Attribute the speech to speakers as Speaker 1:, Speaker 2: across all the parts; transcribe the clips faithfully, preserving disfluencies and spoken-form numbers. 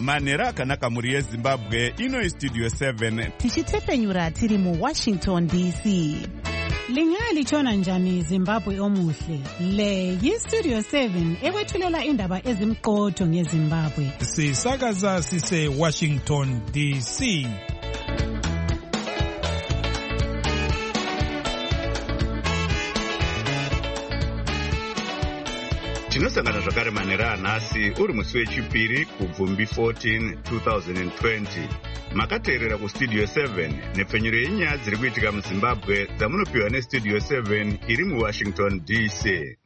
Speaker 1: manhero akanaka mhuri yezimbabwe. Ino Studio seven
Speaker 2: tichitepenyura tiri muWashington D C.
Speaker 3: Lingalitshona njani Zimbabwe omuhle? Le yiStudio seven ekwethulela indaba ezimqotho ngeZimbabwe.
Speaker 4: Sisakaza sise Washington D C.
Speaker 5: Tinosangana zvakare manhero anhasi uri musi wechipiri kuBvumbi fourteen twenty twenty. Makateerera kuStudio seven nepfenyuro yenyaya dziri kuitika muZimbabwe dzamunopiwa neStudio seven iri muWashington D C.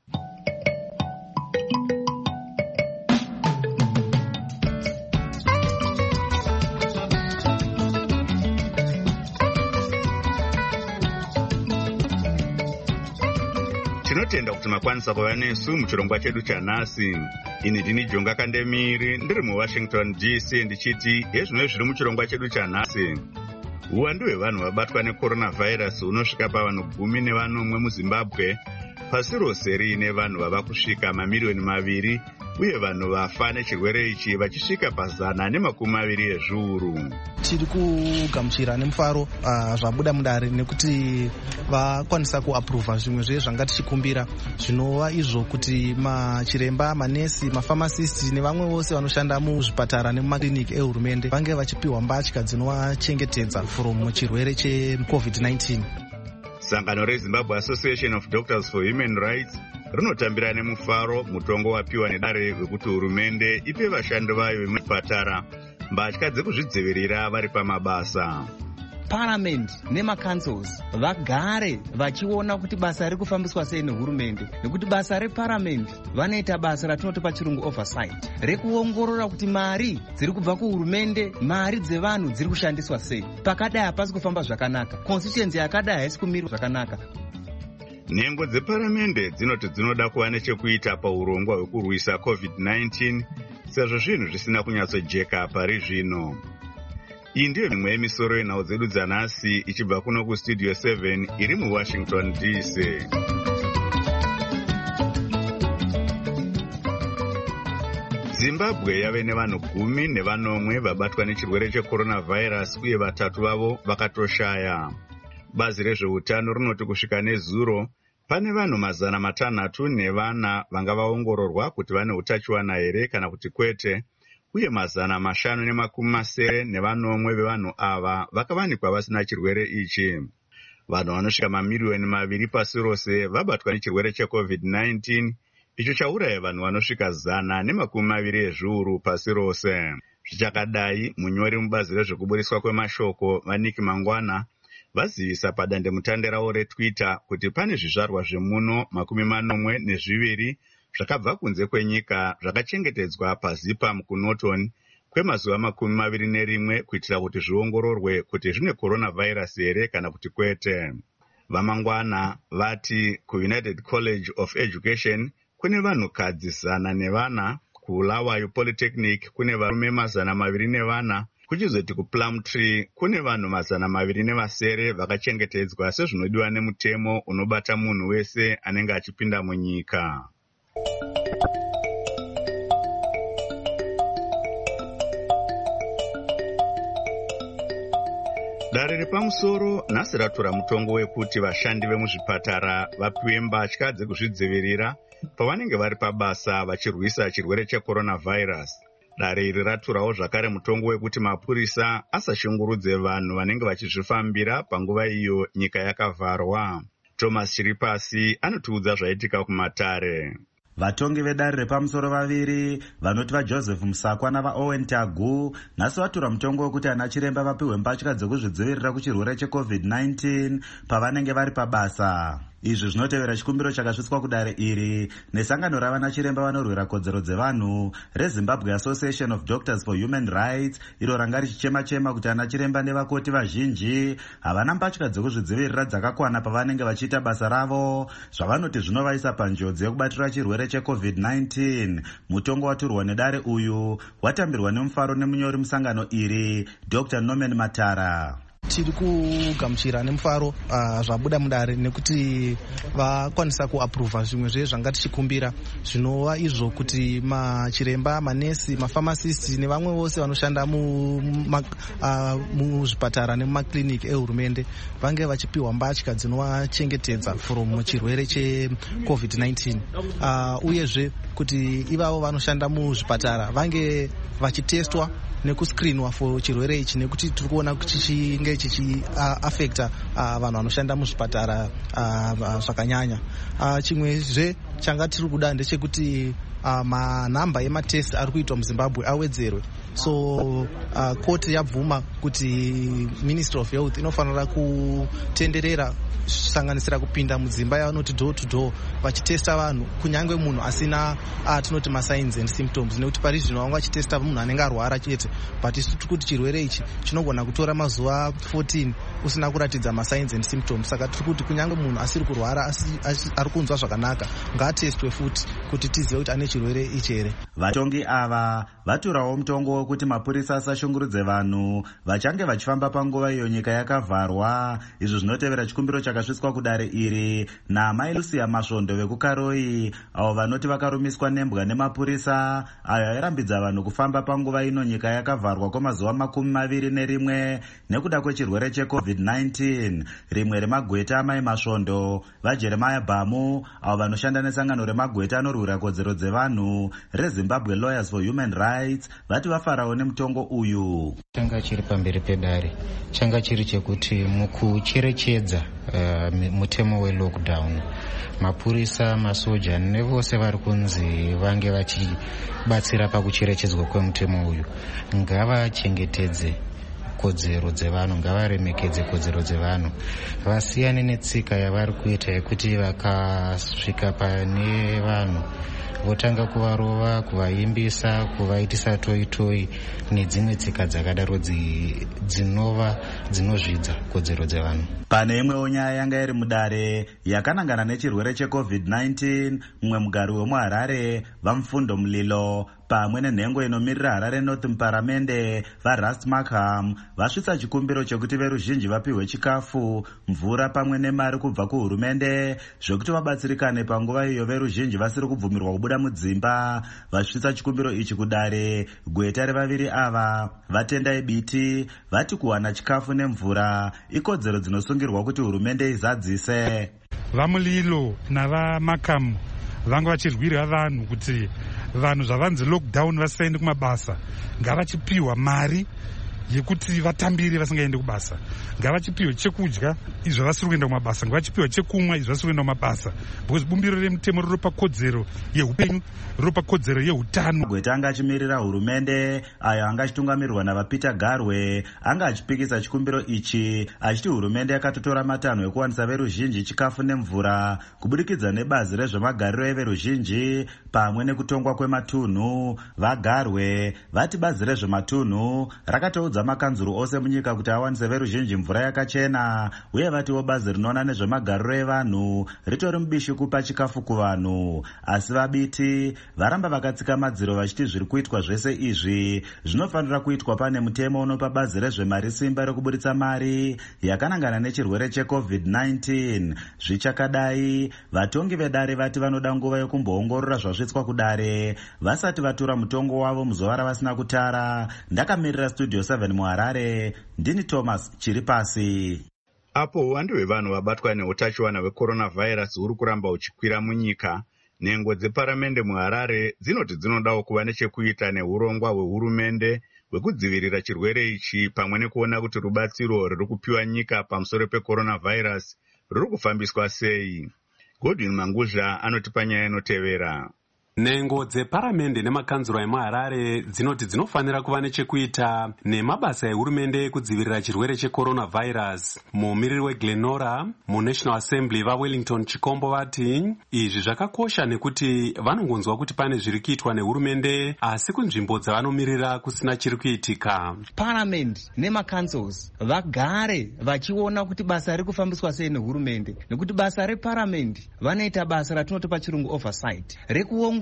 Speaker 5: Tinotenda kuti makwanisa kuva nesu muchirongwa chedu chanhasi. Ini ndini Jonga Kandemiri ndiri muWashington D C ndichiti ezvino zviri muchirongwa chedu chanhasi. Uwandu hwevanhu vabatwa necoronavirus unosvika pavanhu gumi nevanomwe muZimbabwe. Pasi rose riine vanhu vava kusvika mamiliyoni maviri uye vanhu vafa nechirwere ichi vachisvika pazana nemakumi maviri ezviuru.
Speaker 6: Tiri kugamuchira nemufaro uh, zvabuda mudare nekuti vakwanisa kuapprova zvimwe zve zvanga tichikumbira zvinova izvo kuti machiremba, manesi, mafamasisti nevamwe vose vanoshanda muzvipatara nemumakliniki ehurumende vange vachipiwa mbatya dzinovachengetedza from chirwere checovid nineteen.
Speaker 5: Sangano reZimbabwe Association of Doctors for Human Rights rinotambira nemufaro mutongo wapiwa nedare wekuti hurumende ipe vashandi vayo vemuzvipatara mbatya dzekuzvidzivirira vari pamabasa.
Speaker 7: Parliament nemaCouncils vagare vachiona kuti basa riri kufambiswa sei nehurumende, nekuti basa reParliament vanoita basa ratinoti pachirungu oversight, rekuongorora kuti mari dziri kubva kuhurumende, mari dzevanhu dziri kushandiswa sei. Pakadai hapasi kufamba zvakanaka, constituency yakadai haisi kumira zvakanaka.
Speaker 5: Nhengo dzeParamende dzinoti dzinoda kuva nechekuita paurongwa hwekurwisa covid nineteen sezvo zvinhu zvisina kunyatsojeka pari zvino. Iyi ndiyo mimwe yemisoro yenhau dzedu dzanhasi ichibva kuno kuStudio seven iri muWashington D C. Zimbabwe yave nevanhu gumi nevanomwe vabatwa nechirwere checoronavirus uye vatatu vavo vakatoshaya. Bazi rezveutano rinoti kusvika nezuro pane vanhu mazana matanhatu nevana vanga vaongororwa kuti vane utachiwana here kana kuti kwete, uye mazana mashanu nemakumi masere nevanomwe vevanhu ava vakavanikwa vasina chirwere ichi. Vanhu vanosvika mamiliyoni maviri pasi rose vabatwa nechirwere checovid nineteen, icho chauraya vanhu vanosvika zana nemakumi maviri ezviuru pasi rose. Zvichakadai, munyori mubazi rezvekuburiswa kwemashoko Vaniki Mangwana vazivisa padandemutande ravo reTwitter kuti pane zvizvarwa zvemuno makumi manomwe nezviviri zvakabva kunze kwenyika zvakachengetedzwa paZipam kuNorton kwemazuva makumi maviri nerimwe kuitira kuti zviongororwe kuti zvine coronavirus here kana kuti kwete. Vamangwana vati kuUnited College of Education kune vanhukadzi zana nevana, kuBulawayo Polytechnic kune varume mazana maviri nevana, kuchizoti kuPlumtree kune vanhu mazana maviri nevasere vakachengetedzwa sezvinodiwa nemutemo unobata munhu wese anenge achipinda munyika. Dare repamusoro nhasi ratora mutongo wekuti vashandi vemuzvipatara vapiwe mbatya dzekuzvidzivirira pavanenge vari pabasa vachirwisa chirwere checoronavirus. Dare iri raturawo zvakare mutongo wekuti mapurisa asashungurudze vanhu vanenge vachizvifambira panguva iyo nyika yakavharwa. Thomas Chiripasi anotiudza zvaitika kumatare.
Speaker 8: Vatongi vedare repamusoro vaviri vanoti vaJoseph Musakwa navaOwen Tagu nhasi vatura mutongo wekuti ana chiremba vapiwe mbatya dzekuzvidzivirira kuchirwere checovid nineteen pavanenge vari pabasa. Izvi zvinotevera chikumbiro chakasvitswa kudare iri nesangano ravana chiremba vanorwira kodzero dzevanhu reZimbabwe Association of Doctors for Human Rights, iro ranga richichema-chema kuti ana chiremba nevakoti vazhinji havana mbatya dzekuzvidzivirira dzakakwana pavanenge vachiita basa ravo, zvavanoti zvinovaisa panjodzi yekubatira chirwere checovid nineteen. Mutongo waturwa nedare uyu watambirwa nemufaro nemunyori musangano iri Doctor Norman Matara.
Speaker 6: tiri kugamuchira nemufaro uh, zvabuda mudare nekuti vakwanisa kuapprova zvimwe zve zvanga tichikumbira zvinova izvo kuti machiremba, manesi, mafamasisti nevamwe vose vanoshanda muzvipatara uh, nemumakliniki ehurumende vange vachipiwa mbatya dzinovachengetedza from chirwere checovid nineteen uh, uyezve kuti ivavo vanoshanda muzvipatara vange vachitestwa nekuscreenwa for chirwere ichi nekuti tiri kuona kuti chinge chichiafecta uh, uh, vanhu vanoshanda muzvipatara uh, zvakanyanya. Uh, chimwezve changa tiri kuda ndechekuti uh, manhamba ematest ari kuitwa muzimbabwe awedzerwe. So uh, koti yabvuma kuti Ministry of Health inofanira kutenderera sanganisira kupinda mudzimba yavanoti door to door vachitesta vanhu kunyange munhu asina uh, tinoti masigns and symptoms, nekuti pari zvino vanga vachitesta munhu anenge arwara chete, but isu tiri kuti chirwere ichi chinogona kutora mazuva fourteen usina kuratidza masigns and symptoms. Saka tiri kuti kunyange munhu asiri kurwara ari kunzwa zvakanaka ngaatestwe futi kuti tizive kuti ane chirwere ichi here.
Speaker 8: Vatongi ava vaturawo mutongo wekuti mapurisa asashungurudze vanhu vachange vachifamba panguva iyo nyika yakavharwa. Izvi zvinotevera chikumbiro chakasvitswa kudare iri naamai Lucia Masvondo vekukaroi, avo vanoti vakarumiswa nembwa nemapurisa ayo airambidza vanhu kufamba panguva ino nyika yakavharwa kwemazuva makumi maviri nerimwe nekuda kwechirwere checovid nineteen. Rimwe remagweta amai Masvondo vaJeremiah Bhamu, avo vanoshanda nesangano remagweta anorwira kodzero dzevanhu reZimbabwe Lawyers for Human Rights, vati vafarawo nemutongo uyu.
Speaker 9: Changa chiri pamberi pedare changa chiri chekuti mukucherechedza uh, mutemo welockdown mapurisa, masoja nevose vari kunzi vange vachibatsira pakucherechedzwa kwemutemo uyu ngavachengetedze kodzero dzevanhu, ngavaremekedze kodzero dzevanhu, vasiyane netsika yavari kuita yekuti vakasvika pane vanhu votanga kuvarova, kuvaimbisa, kuvaitisa toi toi nedzimwe tsika dzakadaro dzinova dzinozvidza kodzero dzevanhu.
Speaker 8: Pane imwewo nyaya yanga iri mudare yakanangana nechirwere checovid nineteen, mumwe mugari wemuHarare vaMufundo Mulilo pamwe nenhengo inomirira Harare North muparamende vaRust Markham vasvitsa chikumbiro chekuti veruzhinji vapihwe chikafu, mvura pamwe nemari kubva kuhurumende zvekuti vabatsirikane panguva iyo veruzhinji vasiri kubvumirwa kubuda mudzimba. Vasvitsa chikumbiro ichi kudare gweta revaviri ava vatendai biti vati kuwana chikafu nemvura ikodzero dzinosungirwa kuti hurumende izadzise.
Speaker 4: VaMulilo navaMarkham vanga vachirwira vanhu kuti vanhu zvavanzi lockdown vasaende kumabasa ngavachipiwa mari yekuti vatambire vasingaende kubasa, ngavachipiwa chekudya izvo vasiri kuenda kumabasa, ngavachipiwa chekumwa izvo vasiri kuenda kumabasa, because bumbiro remutemo riri pakodzero yeupenyu, riri pakodzero yeutano.
Speaker 8: Gweta anga achimirira hurumende ayo anga achitungamirirwa navaPeter Garwe anga achipikisa chikumbiro ichi achiti hurumende yakatotora matanho ekuwanisa veruzhinji chikafu nemvura kubudikidza nebazi rezvemagariro everuzhinji pamwe nekutongwa kwematunhu. VaGarwe vati bazi rezvematunhu rakatoudza makanzuru ose munyika kuti awanise veruzhinji mvura yakachena, uye vatiwo bazi rinoona nezvemagariro evanhu ritori mubishi kupa chikafu kuvanhu. Asi vabiti varamba vakatsika madziro vachiti zviri kuitwa zvese izvi zvinofanira kuitwa pane mutemo unopa bazi rezvemari simba rekuburitsa mari yakanangana nechirwere checovid nineteen. Zvichakadai, vatongi vedare vati vanoda nguva yekumboongorora zvasvitswa kudare vasati vatura mutongo wavo muzuva ravasina kutara. Ndakamirira Studio seven muHarare, ndini Thomas Chiripasi.
Speaker 5: Apo uwandu hwevanhu vabatwa neutachiwana hwecoronavirus huri kuramba uchikwira munyika, nhengo dzeparamende muHarare dzinoti dzinodawo kuva nechekuita neurongwa hwehurumende hwekudzivirira chirwere ichi pamwe nekuona kuti rubatsiro ruri kupiwa nyika pamusoro pecoronavirus ruri kufambiswa sei. Godwin Manguzha anotipa nyaya inotevera.
Speaker 10: Nhengo dzeparamende nemakanzuro emuHarare dzinoti dzinofanira kuva nechekuita nemabasa ehurumende ekudzivirira chirwere checoronavirus. Mumiriri weGlenora muNational Assembly vaWellington Chikombo vati izvi zvakakosha nekuti vanongonzwa kuti pane zviri kuitwa nehurumende asi kunzvimbo dzavanomirira kusina chiri kuitika.
Speaker 7: Parliament nemacouncils vagare vachiona kuti basa riri kufambiswa sei nehurumende, nekuti basa reparliament vanoita basa ratinoti pachirungu oversight rekuongo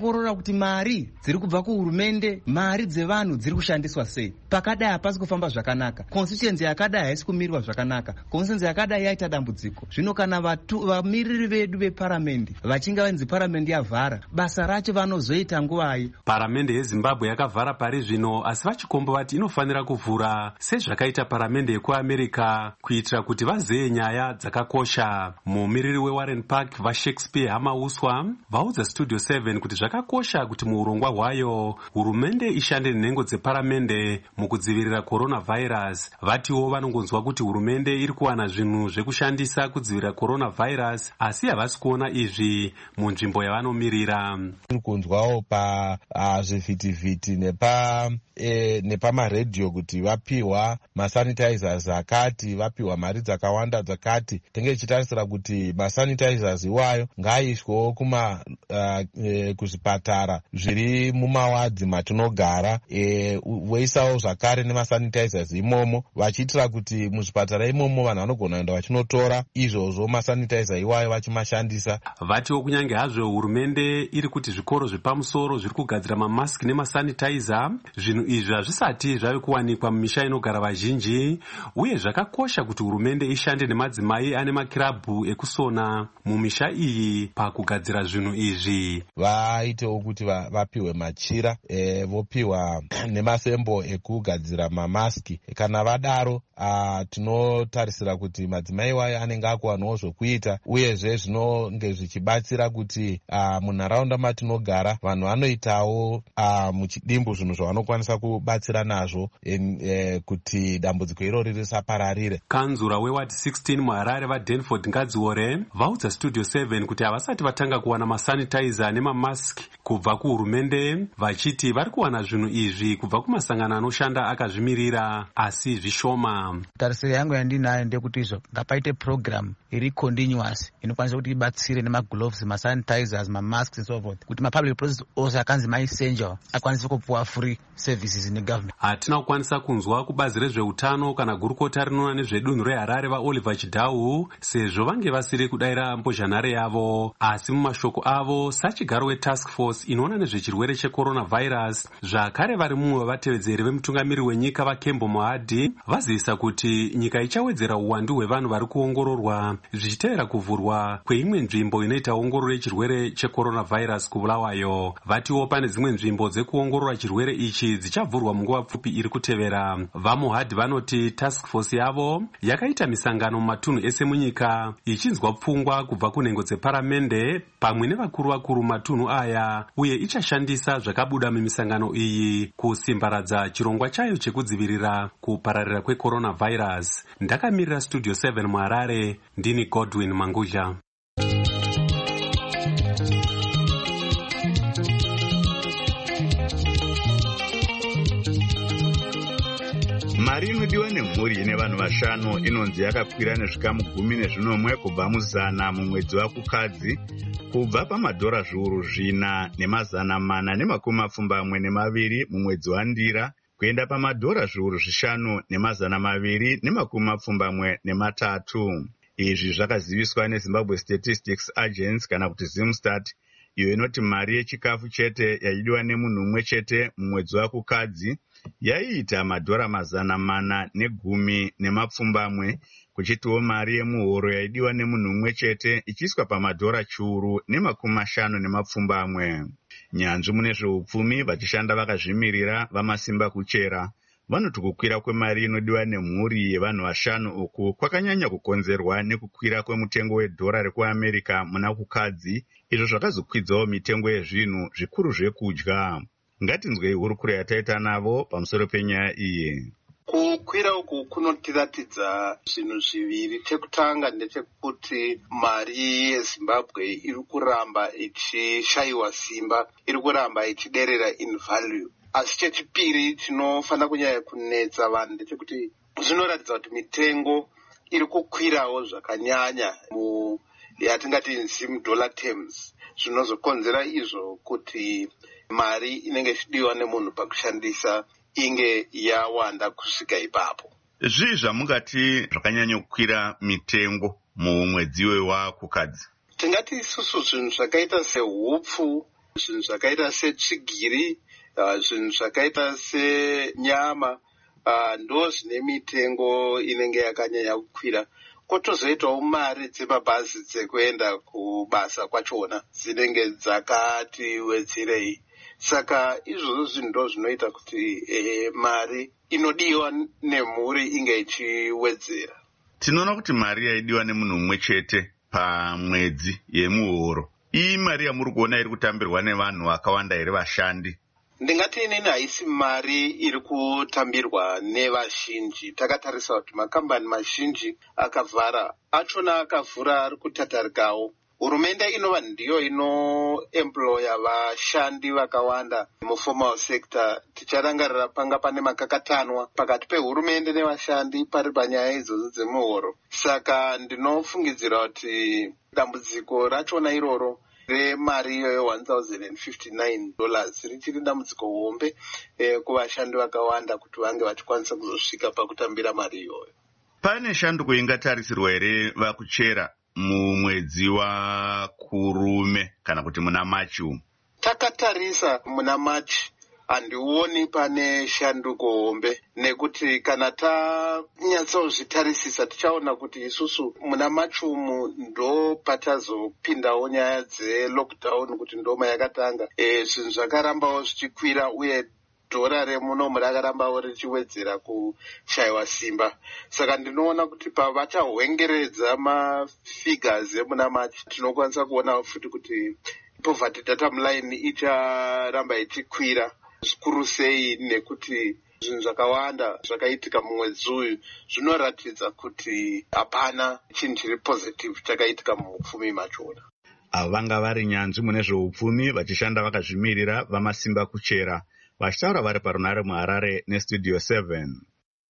Speaker 7: kuongorora kuti mari dziri kubva kuhurumende, mari dzevanhu dziri kushandiswa sei. Pakadai hapasi kufamba zvakanaka, constituency yakadai haisi kumirirwa zvakanaka, constituency yakadai yaita dambudziko. Zvino kana vamiriri vedu veparamendi vachinge vanzi paramendi yavhara, basa racho vanozoita nguvai.
Speaker 10: Paramende yeZimbabwe yakavhara pari zvino, asi vachikomba vati inofanira kuvhura sezvakaita paramende yekuAmerica kuitira kuti vazeye nyaya dzakakosha. Mumiriri weWarren Park vaShakespeare Hamauswa vaudza Studio seven kuti zvakakosha kuti muurongwa hwayo hurumende ishande nenhengo dzeparamende mukudzivirira coronavirus. Vatiwo vanongonzwa kuti hurumende iri kuwana zvinhu zvekushandisa kudzivirira coronavirus, asi havasi kuona izvi munzvimbo yavanomirira.
Speaker 11: Tiri kunzwawo pa uh, zvivhitivhiti nepa e, nepamaredhiyo kuti vapiwa masanitizers akati, vapiwa mari dzakawanda dzakati. Tenge ichitarisira kuti masanitizers iwayo ngaaiswewo kuma uh, e, kuzvipatara zviri mumawadzi matinogara, e, weisawo zvakare nemasanitizers imomo, vachiitira kuti muzvipatara imomo vanhu vanogona kuenda vachinotora izvozvo masanitizer iwayo vachimashandisa.
Speaker 10: Vatiwo kunyange hazvo hurumende iri kuti zvikoro zvepamusoro zviri kugadzira mamaski nemasanitizer, zvinhu izvi hazvisati zvave kuwanikwa mumisha inogara vazhinji, uye zvakakosha kuti hurumende ishande nemadzimai ane makirabhu ekusona mumisha iyi pakugadzira zvinhu izvi.
Speaker 11: Vaitewo kuti vapiwe machira, e, vopiwa nemasembo ekugadzira mamaski. Kana vadaro uh, tinotarisira kuti madzimai wayo anenge akuwanawo zvokuita, uyezve zvinonge zvichibatsira kuti uh, munharaunda matinogara vanhu vanoitawo uh, muchidimbu zvinhu zvavanokwanisa kubatsira nazvo in, eh, kuti dambudziko irori risapararire.
Speaker 10: Kanzura weward sixteen muHarare vaDanford Ngadziore vaudza Studio seven kuti havasati vatanga kuwana masanitizer nemamaski kubva kuhurumende, vachiti vari kuwana zvinhu izvi kubva kumasangano anoshanda akazvimirira asi zvishoma.
Speaker 12: Tarisiro yangu yandinayo ndekuti izvo ngapaite program iri continuous inokwanisa kuti ibatsire nemagloves, masanitizers, mamasks and so forth, kuti mapublic process ose akanzi maessential akwanise kupuwa free services negovernment.
Speaker 10: Hatina kukwanisa kunzwa kubazi rezveutano kana gurukota rinoona nezvedunhu reHarare vaOliver Chidau sezvo vange vasiri kudayira mbozhanhare yavo, asi mumashoko avo sachigaro wetask force inoona nezvechirwere checoronavirus zvakare vari mumwe vavatevedzeri vemutungamiri wenyika vaKembo Mohadi vazivisa kuti nyika ichawedzera uwandu hwevanhu vari kuongororwa zvichitevera kuvhurwa kweimwe nzvimbo inoita ongororo yechirwere checoronavirus kubulawayo. Vatiwo pane dzimwe nzvimbo dzekuongorora chirwere ichi dzichavhurwa munguva pfupi iri kutevera. VaMohadi vanoti task force yavo yakaita misangano mumatunhu ese munyika ichinzwa pfungwa kubva kunhengo dzeparamende pamwe nevakuru vakuru matunhu aya, uye ichashandisa zvakabuda mumisangano iyi kusimbaradza chirongwa chayo chekudzivirira kupararira kwecoronavirus. Ndakamirira Studio seven muHarare, ndini Godwin Mangudla.
Speaker 5: Mari inodiwa nemhuri ine vanhu vashanu inonzi yakakwira nezvikamu gumi nezvinomwe kubva muzana mumwedzi waKukadzi, kubva pamadhora zviuru zvina nemazana mana nemakumi mapfumbamwe nemaviri mumwedzi waNdira kuenda pamadhora zviuru zvishanu nemazana maviri nemakumi mapfumbamwe nematatu. Izvi zvakaziviswa neZimbabwe Statistics Agency kana kuti Zimstat, iyo inoti mari yechikafu chete yaidiwa nemunhu umwe chete mumwedzi waKukadzi yaiita madhora mazana mana negumi nemapfumbamwe, kuchitiwo mari yemuhoro yaidiwa nemunhu umwe chete ichiiswa pamadhora chiuru nemakumi mashanu nemapfumbamwe. Nyanzvi mune zveupfumi vachishanda vakazvimirira vamasimba kuchera vanoti kukwira kwemari inodiwa nemhuri yevanhu vashanu uku kwakanyanya kukonzerwa nekukwira kwemutengo wedhora rekuAmerica muna Kukadzi, izvo zvakazokwidzawo mitengo yezvinhu zvikuru zvekudya. Ngatinzwei hurukuro yataita navo pamusoro penyaya iyi.
Speaker 13: Kukwira uku kunotiratidza zvinhu zviviri. Chekutanga ndechekuti mari yeZimbabwe iri kuramba ichishayiwa simba, iri kuramba ichiderera in value. Asi chechipiri chinofanira kunyanya kunetsa vanhu ndechekuti zvinoratidza kuti mitengo iri kukwirawo zvakanyanya mu yatingati in dollar terms, zvinozokonzera izvo kuti mari inenge ichidiwa nemunhu pakushandisa inge yawanda kusvika ipapo.
Speaker 5: Zvii zvamungati zvakanyanya kukwira mitengo mumwedzi waKukadzi?
Speaker 13: Tingati isusu zvinhu zvakaita sehupfu zvinhu zvakaita setsvigiri, uh, zvinhu zvakaita senyama uh, ndo zvine mitengo inenge yakanyanya kukwira. Kotozoitawo mari dzemabhazi dzekuenda kubasa kwachona dzinenge dzakati wedzirei. Saka izvozvo zvinhu ndo zvinoita kuti eh, mari inodiwa nemhuri inge ichiwedzera.
Speaker 5: Tinoona kuti mari yaidiwa nemunhu umwe chete pamwedzi yemuhoro, iyi mari yamuri kuona iri kutambirwa nevanhu vakawanda here vashandi?
Speaker 13: Ndingati inini haisi mari iri kutambirwa nevazhinji. Takatarisa kuti makambani mazhinji akavhara, achona akavhura ari kutatarikawo. Hurumende inova ndiyo inoemploya vashandi vakawanda muformal sector. Ticharangarira panga pane makakatanwa pakati pehurumende nevashandi pari panyaya idzodzo dzemuhoro. Saka ndinofungidzira kuti dambudziko rachona iroro remari iyoyo one thousand fifty-nine dollars richiri dambudziko hombe eh, kuvashandi vakawanda kuti vange vachikwanisa kuzosvika pakutambira mari iyoyo.
Speaker 5: Pane shanduko ingatarisirwa here vakuchera mumwedzi wakurume kana kuti muna Machi umu?
Speaker 13: Takatarisa muna Machi handioni pane shanduko hombe, nekuti kana tanyatsozvitarisisa tichaona kuti isusu muna Machi umu ndo patazopindawo nyaya dzelockdown kuti ndoma yakatanga. E, zvinhu zvakarambawo zvichikwira uye dhora remunomu rakarambawo richiwedzera kushayiwa simba. Saka ndinoona kuti pavachahwengeredza mafigures emuna Machi tinokwanisa kuona futi kuti poverty data line icharamba ichikwira zvikuru sei, nekuti zvinhu zvakawanda zvakaitika mumwedzi uyu zvinoratidza kuti hapana chinhu chiri positive chakaitika muupfumi machona.
Speaker 5: Ava vanga vari nyanzvi mune zveupfumi vachishanda vakazvimirira vamasimba kuchera, vachitaura vari parunare muHarare nestudio seven.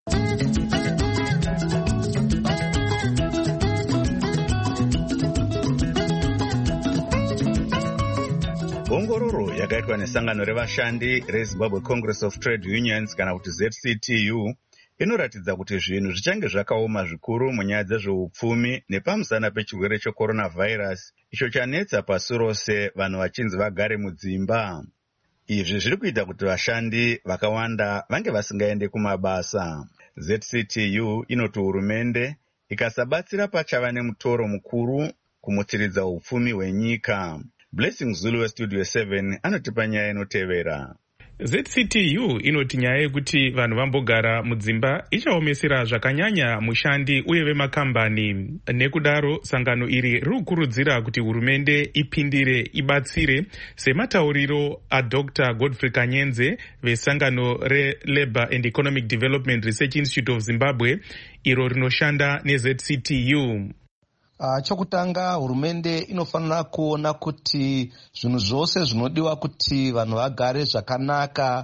Speaker 5: Ongororo yakaitwa nesangano revashandi reZimbabwe Congress of Trade Unions kana kuti Z C T U inoratidza kuti zvinhu zvichange zvakaoma zvikuru munyaya dzezveupfumi nepamusana pechirwere checoronavirus icho chanetsa pasi rose, vanhu vachinzi vagare mudzimba. Izvi zviri kuita kuti vashandi vakawanda vange vasingaende kumabasa. Z C T U inoti hurumende ikasabatsira pachava nemutoro mukuru kumutsiridza upfumi hwenyika. Blessing Zulu westudio seven anotipa nyaya inotevera.
Speaker 14: Z C T U inoti nyaya yekuti vanhu vambogara mudzimba ichaomesera zvakanyanya mushandi uye vemakambani. Nekudaro sangano iri riri kukurudzira kuti hurumende ipindire ibatsire, sematauriro aDr Godfrey Kanyenze vesangano reLabour and Economic Development Research Institute of Zimbabwe iro rinoshanda neZ C T U.
Speaker 6: Uh, chokutanga hurumende inofanira kuona kuti zvinhu zvose zvinodiwa kuti vanhu vagare zvakanaka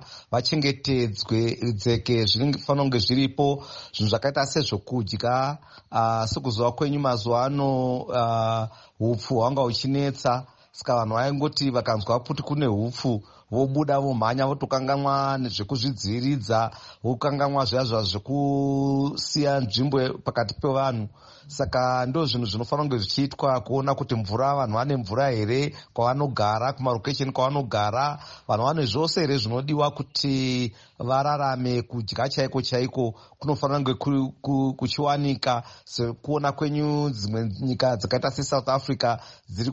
Speaker 6: vachengetedzwe zvinofanira kunge zviripo, zvinhu zvakaita sezvokudya. Uh, sekuzuva kwenyu mazuva ano uh, hupfu hwanga huchinetsa, saka vanhu vaingoti vakanzwa kuti kune hupfu vobuda vomhanya votokanganwa nezvekuzvidziviridza, vokanganwa zviya zvekusiya nzvimbo pakati pevanhu. Saka ndo zvinhu zvinofanira kunge zvichiitwa, kuona kuti mvura, vanhu vane mvura here kwavanogara, kumarokesheni kwavanogara, vanhu vane zvose here zvinodiwa kuti vararame. Kudya chaiko chaiko kunofanira kunge kuchiwanika. Sekuona kwenyu dzimwe nyika dzakaita seSouth Africa dziri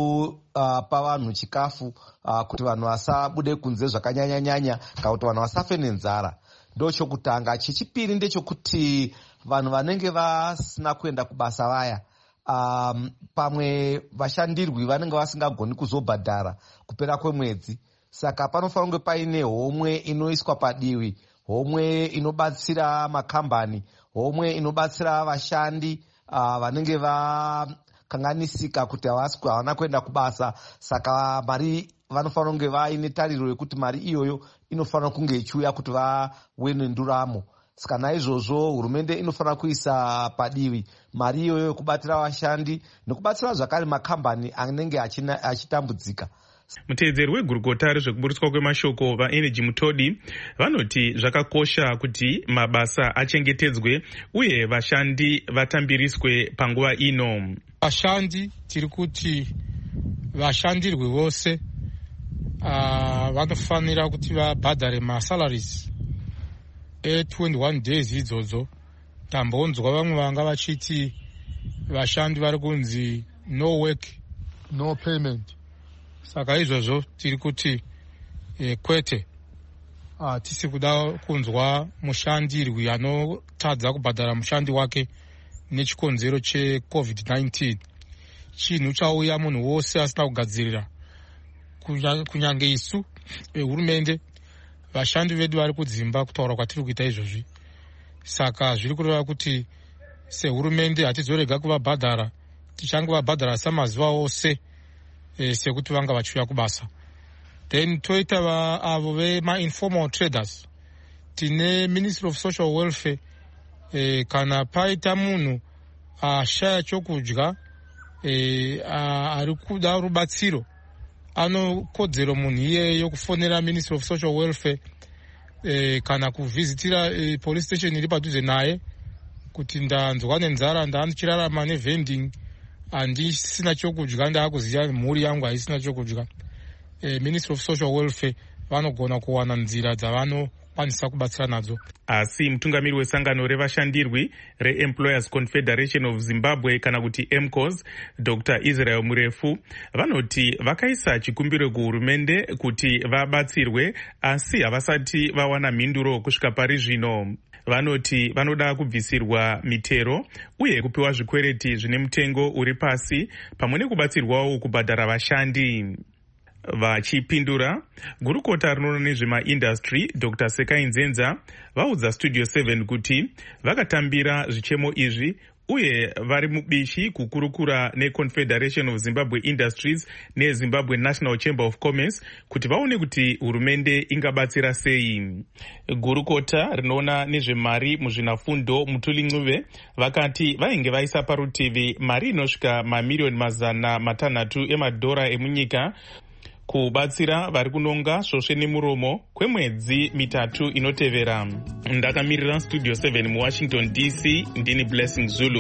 Speaker 6: kupa vanhu chikafu uh, kuti vanhu vasabude kunze zvakanyanya-nyanya kana kuti vanhu vasafe nenzara. Ndo chokutanga. Chechipiri ndechekuti vanhu vanenge vasina kuenda kubasa vaya, um, pamwe vashandirwi vanenge vasingagoni kuzobhadhara kupera kwemwedzi. Saka panofanira kunge paine homwe inoiswa padivi, homwe inobatsira makambani, homwe inobatsira vashandi uh, vanenge vakanganisika kuti havana kuenda kubasa. Saka mari vanofanira kunge vaine tariro yekuti mari iyoyo inofanira kunge ichiuya kuti vave nenduramo. Saka naizvozvo hurumende inofanira kuisa padivi mari iyoyo yekubatsira vashandi nekubatsira zvakare makambani anenge achitambudzika.
Speaker 14: Muteedzeri wegurukota rezvekuburitswa kwemashoko vaEnergy Mutodi vanoti zvakakosha kuti mabasa achengetedzwe uye vashandi vatambiriswe panguva ino.
Speaker 15: Vashandi tiri kuti vashandirwe vose uh, vanofanira kuti vabhadhare masalaries e21 days idzodzo. Tambonzwa vamwe vanga vachiti vashandi vari kunzi no work no payment. Saka izvozvo tiri kuti eh, kwete hatisi kuda kunzwa mushandirwi anotadza kubhadhara mushandi wake nechikonzero checovid nineteen. Chinhu chauya munhu wose asina kugadzirira, kunyange isu hurumende, vashandi vedu vari kudzimba kutaura kwatiri kuita izvozvi. Saka zviri kureva kuti sehurumende hatizorega kuvabhadhara, tichanguvabhadhara samazuva ose e, sekuti vanga vachiuya kubasa. Then toita va avo vema-informal traders, tine Ministry of Social Welfare. E, kana paita munhu ashaya chokudya e, ari kuda rubatsiro, anokodzero munhu iyeyo kufonera Ministry of Social Welfare e, kana kuvhizitira e, police station iri padhuze naye kuti ndanzwa nenzara, ndandichirarama nevending, handisina chokudya, ndaakuziva mhuri yangu haisina chokudya. E, Ministry of Social Welfare vanogona kuwana nzira dzavanokwanisa kubatsira nadzo.
Speaker 14: Asi mutungamiri wesangano revashandirwi reEmployers Confederation of Zimbabwe kana kuti M C O S, Doctor Israel Murefu, vanoti vakaisa chikumbiro kuhurumende kuti vabatsirwe, asi havasati vawana mhinduro kusvika pari zvino. Vanoti vanoda kubvisirwa mitero uye kupiwa zvikwereti zvine mutengo uri pasi pamwe nekubatsirwawo kubhadhara vashandi. Vachipindura, gurukota rinoona nezvemaindastry Doctor Sekai Nzenza vaudza Studio seven kuti vakatambira zvichemo izvi uye vari mubishi kukurukura neConfederation of Zimbabwe Industries neZimbabwe National Chamber of Commerce kuti vaone kuti hurumende ingabatsira sei. Gurukota rinoona nezvemari muzvinafundo Mutuli Ncube vakati vainge vaisa parutivi mari inosvika mamiliyoni mazana matanhatu emadhora emunyika kubatsira vari kunonga svosve nemuromo kwemwedzi mitatu inotevera. Ndakamirira Studio seven muWashington D C, ndini Blessing Zulu.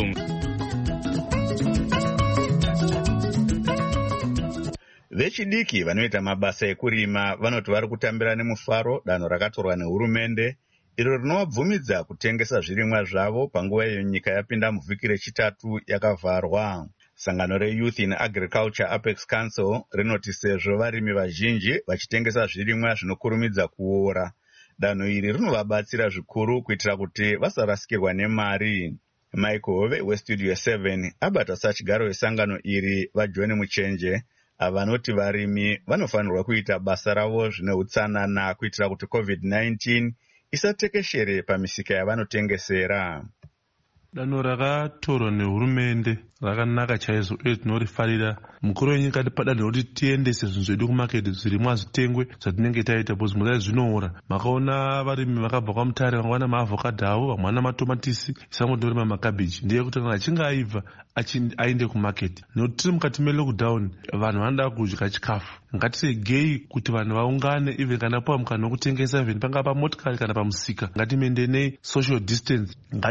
Speaker 5: Vechidiki vanoita mabasa ekurima vanoti vari kutambira nemufaro danho rakatorwa nehurumende iro rinovabvumidza kutengesa zvirimwa zvavo panguva iyo nyika yapinda muvhiki rechitatu yakavharwa. Sangano reYouth in Agriculture Apex Council rinoti sezvo varimi vazhinji vachitengesa zvirimwa zvinokurumidza kuora, danho iri rinovabatsira zvikuru kuitira kuti vasarasikirwa nemari. Michael Hove weStudio seven abata sachigaro wesangano iri vaJohn Muchenje avanoti varimi vanofanirwa kuita basa ravo zvine utsanana kuitira kuti covid nineteen isatekeshere pamisika yavanotengesera.
Speaker 16: Danho rakatorwa nehurumende rakanaka chaizvo uye tinorifarira. Mukuru wenyika padanho rekuti tiendese zvinhu zvedu kumaketi, zvirimwa zvitengwe zvatinenge taita, bhozi mudai zvinoora. Makaona varimi vakabva kwamutare, vamwe vana maavhokadho avo, vamwe vana matomatisi, isangotorima makabheji. Ndiye kuti kana achinge aibva ainde kumaketi. Nekuti tiri mukati melockdown, vanhu vanoda kudya chikafu. Ngatiregei kuti vanhu vaungane, even kana pawa mukana wekutengesa, even panga pamotikari kana pamusika. Ngatimendenei social distance.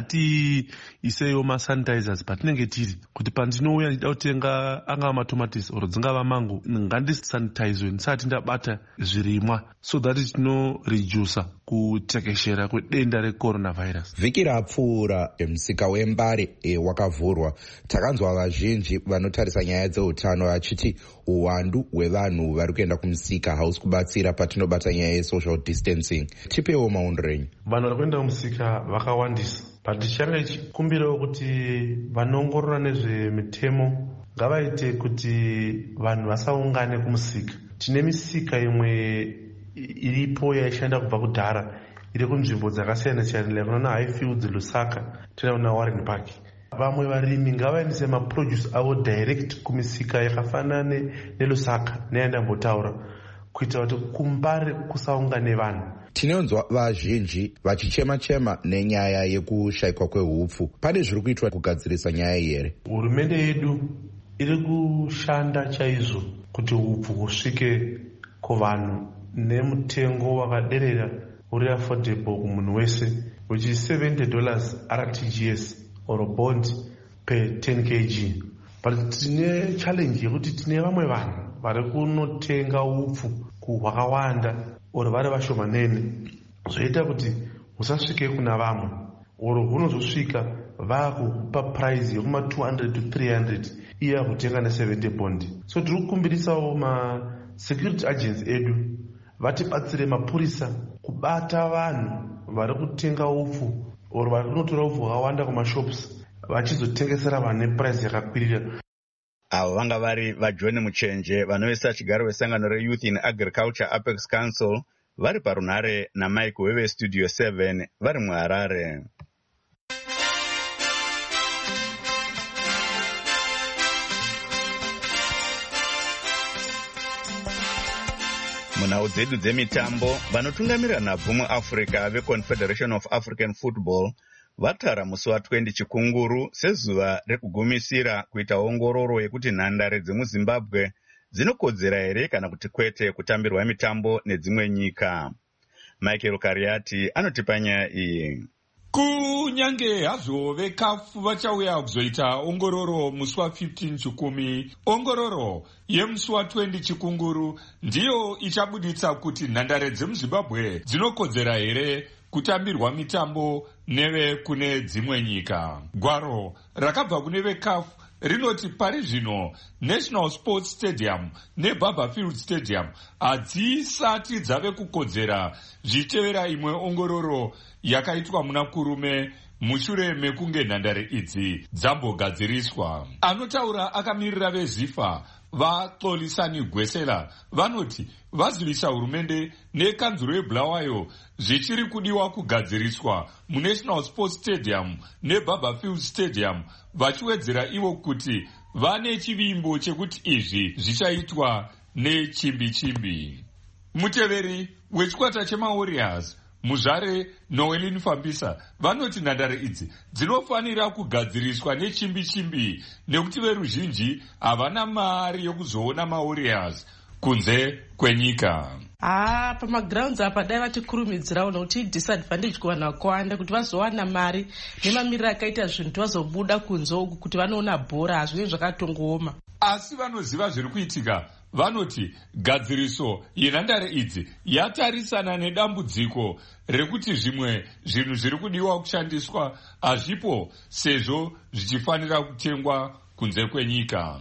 Speaker 16: Ngatiiseiwo masanitizers patinenge tiri. Kuti pandinouya ndida kutenga angava matomatisi oro dzingava mango, ngandisanitizwe ndisati ndabata zvirimwa, so that tinoredusa kutekeshera kwedenda recoronavirus.
Speaker 17: Vhiki rapfuura musika wembare e, wakavhurwa. Takanzwa vazhinji vanotarisa nyaya dzeutano vachiti uwandu hwevanhu vari kuenda kumusika hausi kubatsira patinobata nyaya yesocial distancing. Tipewo maondero enyu.
Speaker 16: Vanhu vari kuenda kumusika vakawandisa, but tichanga ichikumbirawo kuti vanoongorora nezvemitemo ngavaite kuti vanhu vasaungane kumusika. Tine misika imwe iripo yaishanda kubva kudhara iri kunzvimbo dzakasiyana siyana, kunoona Highfields, Lusaka, tinoona Warren Park. Vamwe varimi ngavaendese maproduce avo direct kumisika yakafanana neLusaka neyandambotaura kuita kuti kumbare kusaungane vanhu.
Speaker 17: Tinonzwa vazhinji vachichema-chema nenyaya yekushayikwa kwehupfu. Pane zviri kuitwa kugadzirisa nyaya iyi here?
Speaker 16: Hurumende yedu iri kushanda chaizvo kuti hupfu husvike kuvanhu nemutengo wakaderera uri affordable kumunhu wese, which is seventy dollars R T G S or bond per ten kilograms. But tine challenge yekuti tine vamwe vanhu vari kunotenga upfu hwakawanda oro vari vashomanene, zvoita kuti husasvike kuna vamwe, oro hunozosvika vakupa price yekuma two hundred to three hundred iye akutenga ne-seventy pondi. So tiri kukumbirisawo ma-security agents edu vatibatsire mapurisa kubata vanhu vari kutenga upfu oro vari kunotora upfu hwakawanda kumashops vachizotengesera vanhu neprice yakakwirira.
Speaker 5: Avo vanga vari vaJohn Muchenje vanovesa chigaro vesangano reYouth in Agriculture Apex Council vari parunhare naMike Weve Studio seven vari muHarare. Munhau dzedu dzemitambo, vanotungamirira nhabvu muAfrica veConfederation of African Football vatara musi wa20 Chikunguru sezuva rekugumisira kuita ongororo yekuti nhandare dzemuZimbabwe dzinokodzera here kana kuti kwete kutambirwa mitambo nedzimwe nyika. Michael Kariati anotipa nyaya iyi.
Speaker 18: Kunyange hazvo vekafu vachauya kuzoita ongororo musi wa15 Chikumi, ongororo yemusi wa20 Chikunguru ndiyo ichabuditsa kuti nhandare dzemuZimbabwe dzinokodzera here kutambirwa mitambo neve kune dzimwe nyika. Gwaro rakabva kune vekafu rinoti pari zvino National Sports Stadium neBarberfield Stadium hadzisati dzave kukodzera zvichitevera imwe ongororo yakaitwa muna kurume mushure mekunge nhandare idzi dzambogadziriswa. Anotaura akamirira veZIFA vaXolisani Gwesela vanoti vazivisa hurumende nekanzuro yeBulawayo zvichiri kudiwa kugadziriswa muNational Sports Stadium neBarberfield Stadium, vachiwedzera ivo kuti vane chivimbo chekuti izvi zvichaitwa nechimbi chimbi. Muteveri wechikwata chemaWarriors muzvare Noelin Fambisa vanoti nhandare idzi dzinofanira kugadziriswa nechimbi chimbi nekuti veruzhinji havana mari yokuzoona maWarriors kunze kwenyika.
Speaker 19: Ah, pamagrounds apa dai vatikurumidzirawo nokuti disadvantage kuvanhu vakawanda kuti vazowana mari nemamiriro akaita zvinhu vazobuda kunze uku kuti vanoona bhora hazvinenge zvakatongooma.
Speaker 18: Asi vanoziva zviri kuitika vanoti gadziriso yenhandare idzi yatarisana nedambudziko rekuti zvimwe zvinhu zviri kudiwa kushandiswa hazvipo sezvo zvichifanira kutengwa kunze kwenyika.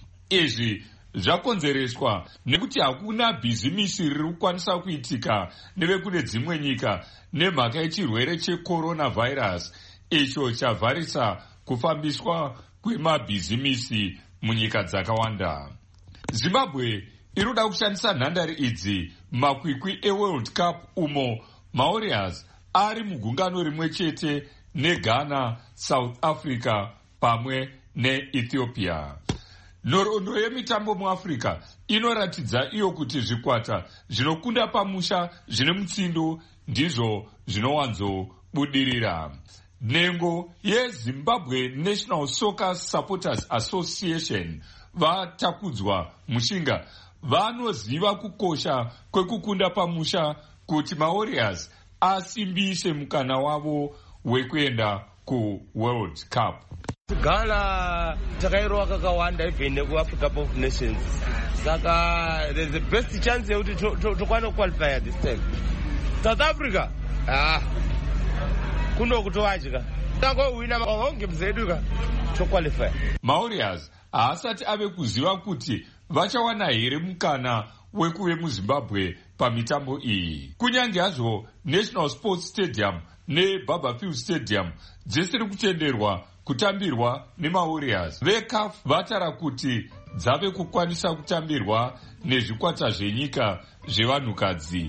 Speaker 18: Izvi zvakonzereswa nekuti hakuna bhizimisi riri kukwanisa kuitika nevekune dzimwe nyika nemhaka yechirwere checoronavirus icho chavharisa kufambiswa kwemabhizimisi munyika dzakawanda. Zimbabwe inoda kushandisa nhandare idzi makwikwi eWorld Cup umo maWarriors ari mugungano rimwe chete neGhana, South Africa pamwe neEthiopia. Nhoroondo yemitambo muAfrica inoratidza iyo kuti zvikwata zvinokunda pamusha zvine mutsindo ndizvo zvinowanzobudirira. Nhengo yeZimbabwe National Soccer Supporters Association vatakudzwa mushinga vanoziva kukosha kwekukunda pamusha kuti maWarriors asimbise mukana wavo wekuenda kuWorld Cup.
Speaker 20: Ghana takairowa kakawanda even nekuAfrica Cup of Nations, saka there's the best chance yekuti tokwana kuqualify this time. South Africa ah kuno kutowadya tangowina magames edu ka toqualify.
Speaker 18: maWarriors haasati ave kuziva kuti vachawana here mukana wekuve muZimbabwe pamitambo iyi. Kunyange hazvo National Sports Stadium neBarberfield Stadium dzisiri kutenderwa kutambirwa nemaWarriors, vekafu vatara kuti dzave kukwanisa kutambirwa nezvikwata zvenyika zvevanhukadzi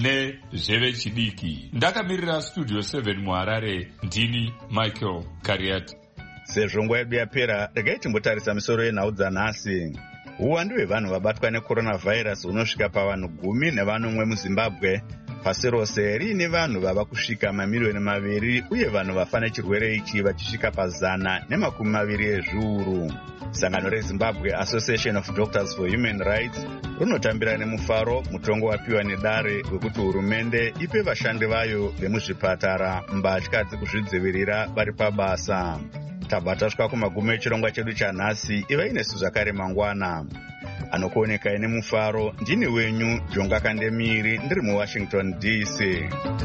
Speaker 18: nezvevechidiki. Ndakamirira Studio seven muHarare, ndini Michael Kariati.
Speaker 5: Sezvo nguva yedu yapera, regai timbotarisa misoro yenhau dzanhasi. Uwandu hwevanhu vabatwa necoronavirus hunosvika pavanhu gumi nevanomwe muZimbabwe. Pasi rose riine vanhu vava kusvika mamiriyoni maviri uye vanhu vafa nechirwere ichi vachisvika pazana nemakumi maviri ezviuru. Sangano reZimbabwe Association of Doctors for Human Rights rinotambira nemufaro mutongo wapiwa nedare wekuti hurumende ipe vashandi vayo vemuzvipatara mbatya dzekuzvidzivirira vari pabasa. Tabva tasvika kumagumi echirongwa chedu chanhasi. Iva inesu zvakare mangwana. anokuonekai nemufaro. Ndini wenyu Jonga Kandemiri, ndiri muWashington D C.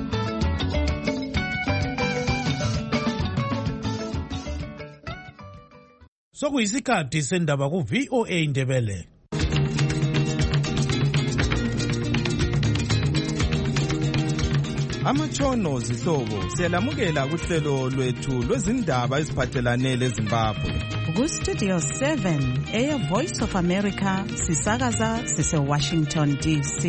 Speaker 21: Sokuyisikhathi sendaba ku V O A Ndebele.
Speaker 22: Amatshono zihlobo siyalamukela kuhlelo lwethu lwezindaba eziphathelane leZimbabwe.
Speaker 2: Ku Studio seven eya Voice of America sisakaza sise Washington D C.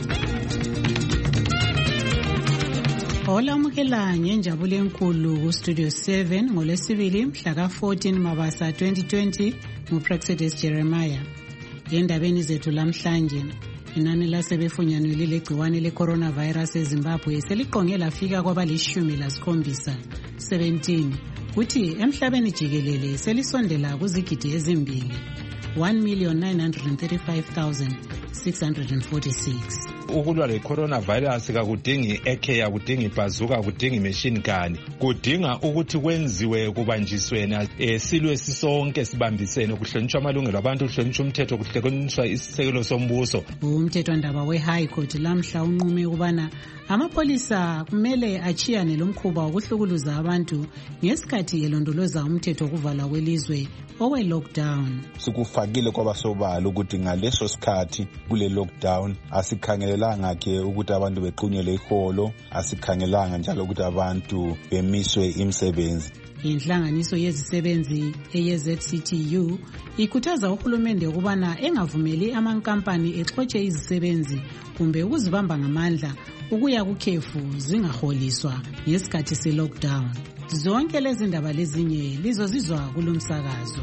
Speaker 3: Olamukela ngenjabulo enkulu ku Studio seven ngolwesibili mhla ka fourteen Mabasa twenty twenty nguPrexidus Jeremiah. Endabeni zethu lamhlanje, inani lasebefunyanwe legciwane le-coronavirus eZimbabwe seliqonge lafika kwabalishumi lasikhombisa seventeen, kuthi emhlabeni jikelele selisondela kuzigidi ezimbili one million nine hundred thirty-five thousand six hundred forty-six.
Speaker 11: Ukulwa le-coronavirus kakudingi ekhe, akudingi ibhazuka, akudingi machine gun. Kudinga ukuthi kwenziwe kubanjiswena eh, silwe sisonke sibambisene kuhlonishwa amalungelo abantu, kuhlonishwa umthetho, kuhlonishwa isisekelo sombuso.
Speaker 3: Umthethwandaba we-High Court lamhla unqume ukubana amapolisa kumele achiyane lomkhuba wokuhlukuluza abantu ngesikhathi elondoloza umthetho wokuvalwa kwelizwe owe-lockdown.
Speaker 23: Sikufakile kwabasobala ukuthi ngaleso sikhathi kule lockdown asikhangelelanga ke ukuthi abantu bequnyele iholo, asikhangelanga njalo ukuthi abantu bemiswe imsebenzi.
Speaker 3: Inhlanganiso yezisebenzi eye-Z C T U ikhuthaza uhulumende ukubana engavumeli amankampani exhotshe izisebenzi kumbe ukuzibamba ngamandla ukuya kukhefu zingaholiswa ngesikhathi se-lockdown. Zonke lezi ndaba lezinye lizozizwa kulomsakazo.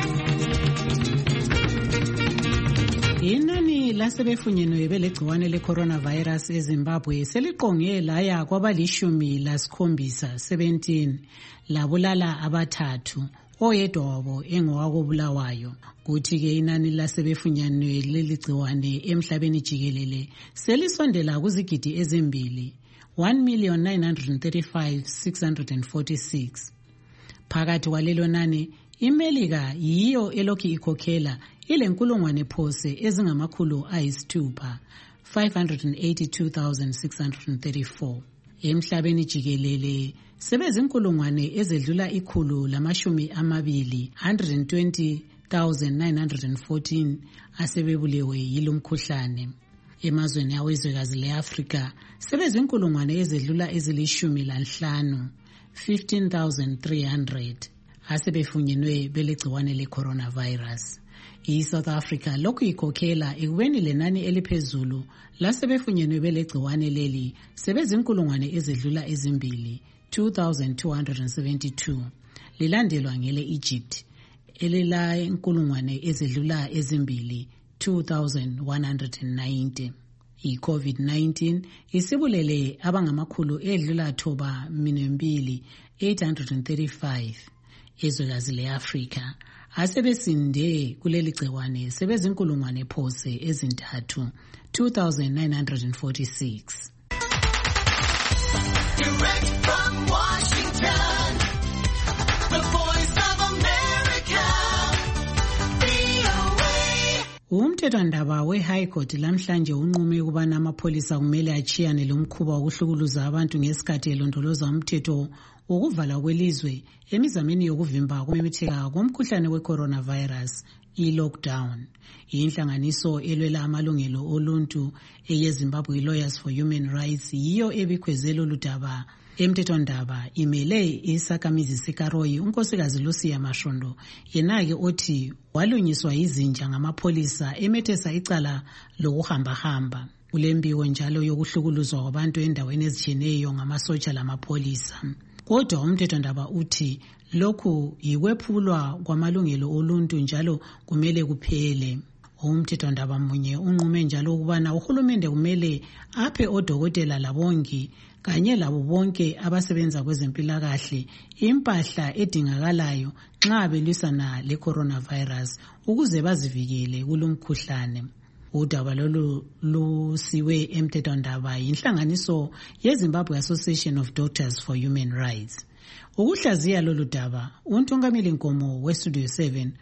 Speaker 3: Inani lasebefunyenwe belegciwane le-coronavirus eZimbabwe seliqonge laya kwabalishumi lasikhombisa seventeen, labulala abathathu, oyedwa wabo engowakobulawayo. Kuthi-ke inani lasebefunyenwe leligciwane emhlabeni jikelele selisondela kuzigidi ezimbili one million nine hundred thirty-five thousand six hundred forty-six. Phakathi kwalelo nani, iMelika yiyo elokhu ikhokhela ile nkulungwane phose ezingamakhulu ayisithupha five hundred eighty-two thousand six hundred thirty-four. Emhlabeni jikelele sebezinkulungwane ezedlula ikhulu lamashumi amabili one hundred twenty thousand nine hundred fourteen asebebulewe yilomkhuhlane. Emazweni awezwekazi le-Afrika sebezinkulungwane ezedlula ezilishumi lanhlanu fifteen thousand three hundred asebefunyenwe belegciwane le-coronavirus. I-South Africa lokhu ikhokhela ekubeni lenani eliphezulu lasebefunyenwe belegciwane leli sebezinkulungwane ezedlula ezimbili two thousand two hundred seventy-two, lilandelwa ngele-Egypt elila inkulungwane ezedlula ezimbili two thousand one hundred ninety. I-COVID nineteen isibulele abangamakhulu edlula thoba minembili eight hundred thirty-five. Ezwekazi le-Afrika asebesinde kuleli gciwane sebezinkulungwane phose ezintathu two thousand nine hundred forty-six.
Speaker 24: Direct from Washington, the Voice of America, V O A.
Speaker 3: Umthethwandaba we-High Court lamhlanje unqume ukubana amapolisa kumele achiyane lomkhuba wokuhlukuluza abantu ngesikhathi elondoloza umthetho wokuvala kwelizwe emizameni yokuvimba kumemetheka komkhuhlane we-coronavirus, i-lockdown. Inhlanganiso elwela amalungelo oluntu eye-Zimbabwe Lawyers for Human Rights yiyo ebikhwezela oludaba. Emthethwandaba imele isakhamizi sikaRoy unkosikazi Lucia Mashondo, yena-ke othi walunyiswa izinja ngamapolisa emethesa icala lokuhambahamba. Kulembiko njalo yokuhlukuluzwa kwabantu endaweni ezitshiyeneyo ngamasotsha lamapolisa. Kodwa umthethwandaba uthi lokhu yikwephulwa kwamalungelo oluntu njalo kumele kuphele. Umthethwandaba munye unqume njalo ukubana uhulumende kumele aphe odokotela labongi kanye labo bonke abasebenza kwezempilakahle impahla edingakalayo nxa belwisana le-coronavirus ukuze bazivikele kulomkhuhlane. Udaba lolu lusiwe emthethwandaba yinhlanganiso ye-Zimbabwe Association of Doctors for Human Rights. Ukuhlaziya lolu daba, untongameli nkomo we-Studio seven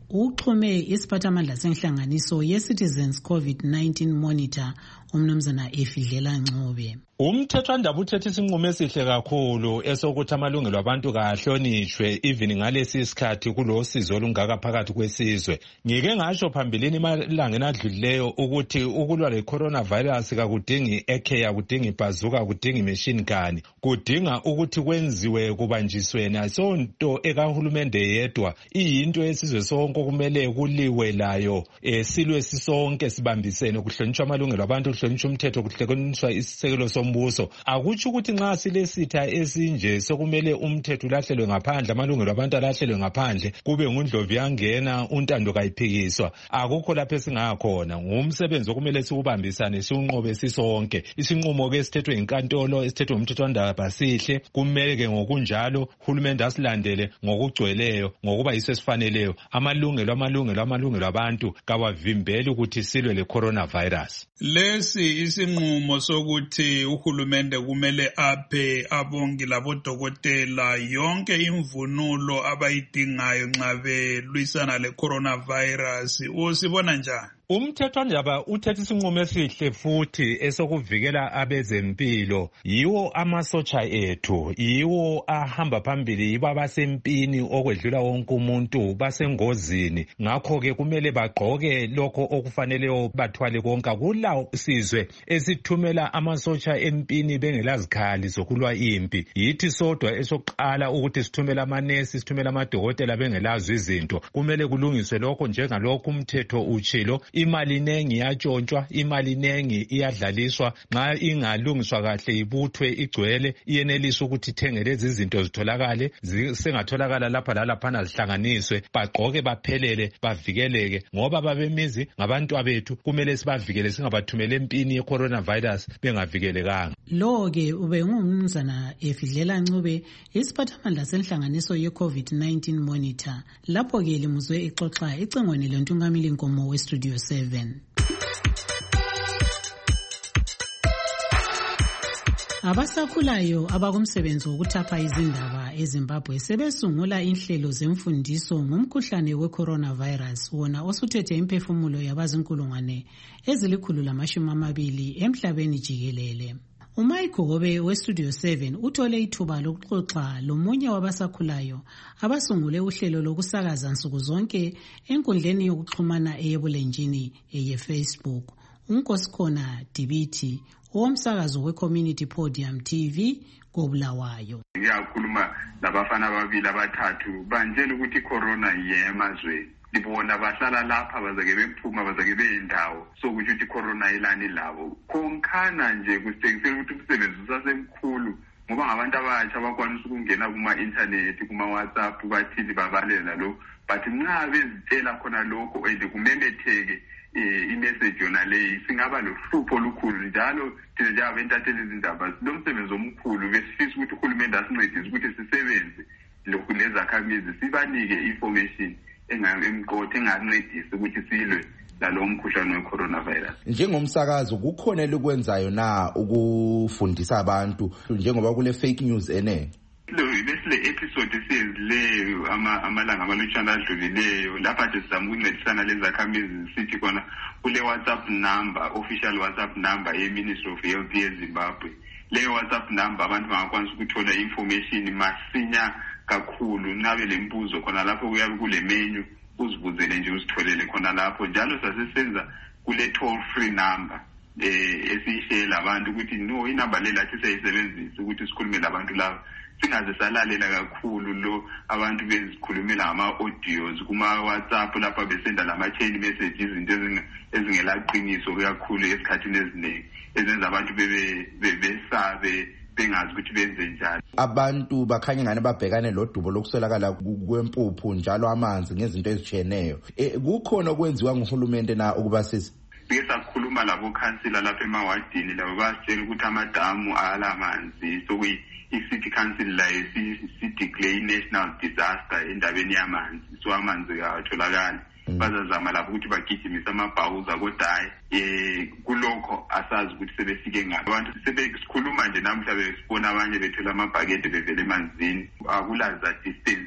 Speaker 3: uxhume isiphathamandla senhlanganiso ye-Citizens COVID nineteen Monitor umnumzana Efidlela Ncube.
Speaker 1: Umthethwandaba uthethe isinqumo esihle kakhulu esokuthi amalungelo abantu kahlonishwe even ngalesi isikhathi kulosizo olungaka phakathi kwesizwe. Ngike ngasho phambilini emalangeni adlulileyo ukuthi ukulwa le-coronavirus kakudingi ekhe akudingi ibhazuka akudingi machine gun. Kudinga ukuthi kwenziwe kubanjisweni asonto ekahulumende yedwa iyinto yesizwe sonke kumele kuliwe layo eh silwe sisonke sibambisene kuhlonishwa amalungelo abantu kuhlonishwa umthetho kuhlonishwa isisekelo sombuso. Akutsho ukuthi nxa silesitha esinje sokumele umthetho ulahlelwe ngaphandle amalungelo abantu alahlelwe ngaphandle kube ngundlovu yangena untando kayiphikiswa. Akukho lapho esingakhona ngumsebenzi okumele siubambisane siunqobe sisonke. Isinqumo ke sithethwe inkantolo esithethwe umthethwandaba sihle kumele ke ngokunjalo uhulumende asilandele ngokugcweleyo ngokuba yiso esifaneleyo amalungelo amalungelo amalungelo abantu kawavimbeli ukuthi silwe le coronavirus.
Speaker 4: Lesi isinqumo sokuthi uhulumende kumele aphe abongi labodokotela yonke imvunulo abayidingayo nxa belwisana le coronavirus usibona njani?
Speaker 1: Umthethwandaba uthethe isinqumo esihle futhi esokuvikela abezempilo yiwo amasotsha ethu yiwo ahamba phambili yibo abasempini okwedlula wonke umuntu basengozini ngakho ke kumele bagqoke lokho okufaneleyo bathwale konke kula sizwe esithumela amasotsha empini bengelazikhali zokulwa impi yithi sodwa esokuqala ukuthi sithumela amanesi sithumela amadokotela bengelazo izinto kumele kulungiswe lokho njengalokho umthetho uchilo. Imali nengi iyatshontshwa imali nengi iyadlaliswa nxa ingalungiswa kahle ibuthwe igcwele iyenelisa ukuthi ithenge lezi izinto zitholakale sengatholakala lapha lalaphana zihlanganiswe bagqoke baphelele bavikeleke ngoba babemizi ngabantu abethu kumele sibavikele singabathumele empini ye-coronavirus bengavikelekanga.
Speaker 3: Lo ke ube ngumnumzana Efidlela Ncube isiphathamandla senhlanganiso ye-COVID nineteen Monitor lapho ke limuzwe ixoxa icengweni lentungameli nkomo we-Studio seven. Abasakhulayo abakumsebenzi wokuthapha izindaba eZimbabwe sebesungula inhlelo zemfundiso ngomkhuhlane we-coronavirus wona osuthethe imphefumulo yabazinkulungwane ezilikhulu lamashumi amabili emhlabeni jikelele. uMike Gobe we-Studio seven uthole ithuba lokuxoxa lomunye wabasakhulayo abasungule uhlelo lokusakaza nsuku zonke enkundleni yokuxhumana eyebulenjini eye-Facebook. uNkosikhona Dibiti owomsakazo we-Community Podium T V koBulawayo.
Speaker 8: Ngiyakhuluma labafana ababili abathathu banjela ukuthi corona yemazweni. Libona bahlala lapha bazake bephuma bazake beyindawo sokuthi ukuthi corona ilani labo. Konkhana nje kusithengisela ukuthi umsebenzi usasemkhulu ngoba ngabantu abatsha abakwanisa ukungena kuma internet kuma WhatsApp bathini babalela lo but nxa bezitshela khona lokho ende kumemetheke i-message yona leyi singaba lohlupho olukhulu njalo thina njengabentatheli izindaba lo msebenzi omkhulu besifisa ukuthi uhulumende asincedise ukuthi sisebenze lokhu lezakhamizi sibanike information engamqotho engancedisa ukuthi silwe lalo mkhuhlane we-coronavirus.
Speaker 17: Njengomsakazo kukhona elikwenzayo na ukufundisa abantu njengoba kule fake news ene?
Speaker 8: Lo besile episode esiyezileyo ama amalanga amalutshana adlulileyo lapha nje sizama ukuncedisana lezakhamizi sithi khona kule WhatsApp number official WhatsApp number ye-Ministry of Health ye-Zimbabwe. Leyo WhatsApp number abantu bangakwanisa ukuthola information masinya kakhulu nabe lembuzo khona lapho kuyabe kule menu uzibuzele nje usitholele khona lapho njalo sasesenza kule toll free number eh esiyishela abantu ukuthi no inamba le lathi siyisebenzisa ukuthi sikhulume labantu laba singaze salalela kakhulu lo abantu bezikhulumela ama audios kuma WhatsApp lapha besenda lama chain messages izinto ezingelaqiniso kakhulu esikhathini eziningi ezenza abantu bebe besabe bengazi ukuthi benze njani.
Speaker 17: Abantu bakhanya ngane babhekane lodubo lokuswelakala kwempuphu njalo amanzi ngezinto ezitshiyeneyo. Kukhona okwenziwa nguhulumende na ukuba sisi
Speaker 8: Bese sakhuluma labo councilor lapha emawadini labo basitshela ukuthi amadamu alamanzi so we i-city council la isi-declare national disaster endabeni yamanzi so amanzi awatholakali. Bazazama lapho ukuthi bagijimisa amabhawuza kodwa hayi eh kulokho asazi ukuthi sebefike ngaphi abantu sebesikhuluma nje namhla besibona abanye bethola amabhakede bevele emanzini akulaza distance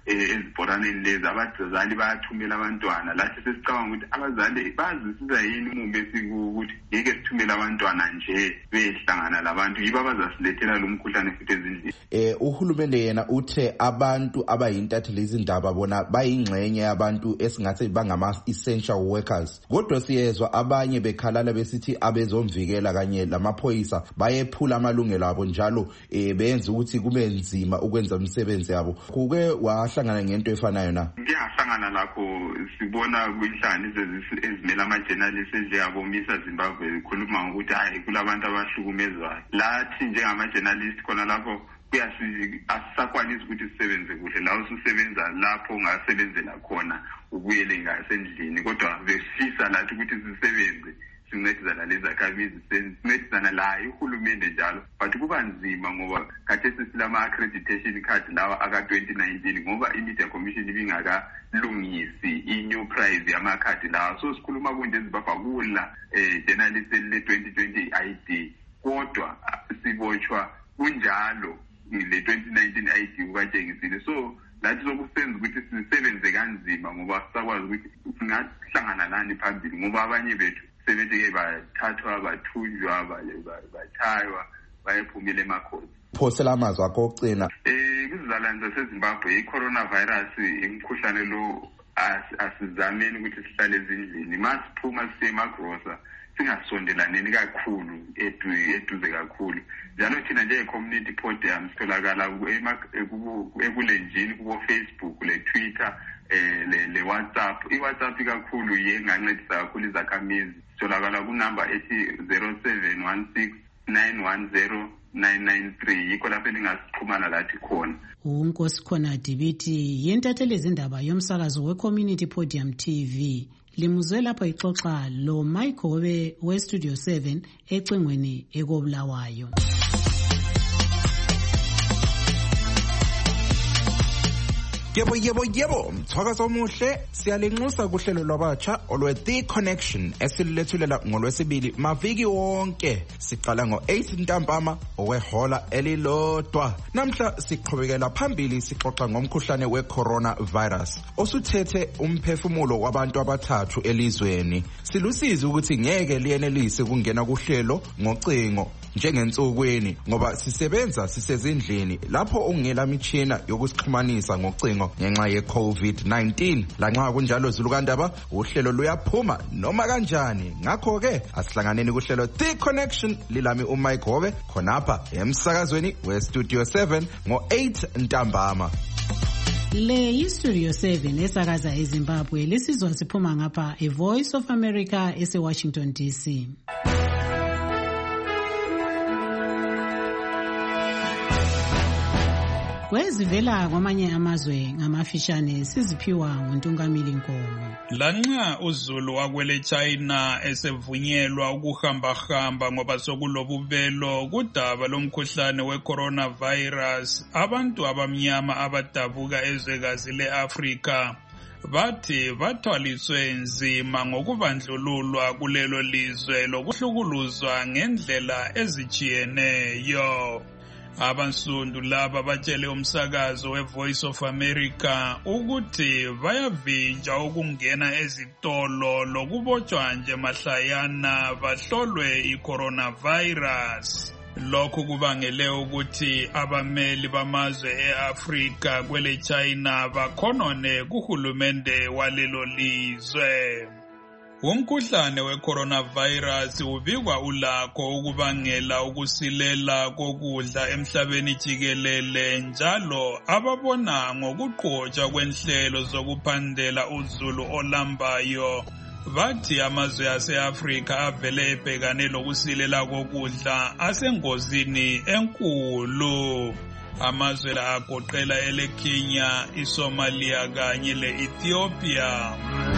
Speaker 8: ezibhoraneni lezi abazali bayathumela abantwana lathi sesicabanga ukuthi abazali bazisiza yini umumo esikuwukuthi ngeke sithumele abantwana nje behlangana labantu yibo abazasilethela lo mkhuhlane futhi ezindlini.
Speaker 17: Eh uhulumende yena uthe abantu abayintatheli izindaba bona bayingxenye yabantu esingathi bangama essential workers. Kodwa siyezwa abanye bekhalala besithi abezomvikela kanye lamaphoyisa bayephula amalungelo abo njalo eh benza ukuthi kube nzima ukwenza umsebenzi yabo. Kuke wahlangana ngento efanayo na?
Speaker 8: Ngiyahlangana lapho sibona kwinhlanganiso ezimela ama-journalists njengabomisa Zimbabwe khuluma ngokuthi hayi kulabantu abahlukumezwayo. Lathi njengama-journalists khona lapho asisakwanisi ukuthi sisebenze kuhle la ususebenza lapho ungasebenzela khona ubuyele ngasendlini kodwa besifisa lathi ukuthi sisebenze sincedisana lezakhamizi sincedisana la uhulumende njalo but kuba nzima ngoba khathesi silama accreditation card lawa aka twenty nineteen ngoba imedia commission ibingakalungisi i-new price yamakhadi lawa so sikhuluma kunje ezibabhakula eh journalist le twenty twenty I D kodwa sibotshwa kunjalo le twenty nineteen I D ukatshengisile so lathi sokusenza ukuthi sisebenze kanzima ngoba sakwazi ukuthi singahlangana nani phambili ngoba abanye bethu sebethi bathathwa bathunjwa bathaywa bayephumile emakhosi.
Speaker 17: Phosela amazwi akho okugcina.
Speaker 8: Eh kuzizalwane zaseZimbabwe i-coronavirus imkhuhlane lo asizameni ukuthi sihlale ezindlini masiphuma sisemagrosa singasondelaneni kakhulu eduze kakhulu njalo thina nje-community podium sitholakala ekulenjini kubo Facebook le Twitter eh le, le WhatsApp i-WhatsApp kakhulu yengancedisa kakhulu izakhamizi sitholakala kunumber ethi zero seven one six nine one zero nine nine three yikho lapho elingasiqhumana lathi khona.
Speaker 3: uNkosi khona Dibiti yentatheli izindaba yomsakazo we-Community Podium T V limuzwe lapho ixoxa lo Michael we Studio seven ecingweni ekobulawayo.
Speaker 17: Yebo yebo yebo mthakazo omuhle siyalinxusa kuhlelo lwabatsha olwe The Connection esilethulela ngolwesibili maviki wonke siqala ngo eight ntambama owehola elilodwa. Namhla siqhubekela phambili sixoxa ngomkhuhlane we-coronavirus osuthethe umphefumulo wabantu abathathu elizweni. Silusizi ukuthi ngeke liyenelise ukungena kuhlelo ngocingo njengensukwini ngoba sisebenza sisezindlini lapho ungela mitshina yokusixhumanisa ngocingo ngenxa ye-COVID nineteen. Lanxa kunjalo Zulukandaba uhlelo luyaphuma noma kanjani. Ngakho ke asihlanganeni kuhlelo The Connection lilami uMike Hobe khonapha emsakazweni we-Studio seven ngo eight ntambama.
Speaker 3: Le yi-Studio seven esakaza eZimbabwe lisizwa siphuma ngapha e-Voice of America ese-Washington D C. Kwezivela kwamanye amazwe ngamafishane siziphiwa nguNtungamili Nkomo.
Speaker 4: Lanxa uZulu wakwele China esevunyelwa ukuhamba-hamba ngoba sokulobubelo kudaba lomkhuhlane we-coronavirus, abantu abamnyama abadabuka ezwekazi le-Afrika bathi bathwaliswe nzima ngokubandlululwa kulelo lizwe lokuhlukuluzwa ngendlela ezijiyeneyo. Abansundu laba batshele umsakazo we-Voice of America ukuthi bayavinjwa ukungena ezitolo lokubotshwa nje mahlayana bahlolwe i-coronavirus. Lokhu kubangele ukuthi abameli bamazwe e-Afrika kwele China bakhonone kuhulumende walelo lizwe. Umkhuhlane we-coronavirus ubikwa ulakho ukubangela ukusilela kokudla emhlabeni jikelele njalo ababona ngokuqhotshwa kwenhlelo zokuphandela uzulu olambayo bathi amazwe ase-Afrika avele ebhekane lokusilela kokudla asengozini enkulu. Amazwe la agoqela ele-Kenya, iSomalia kanye le-Ethiopia.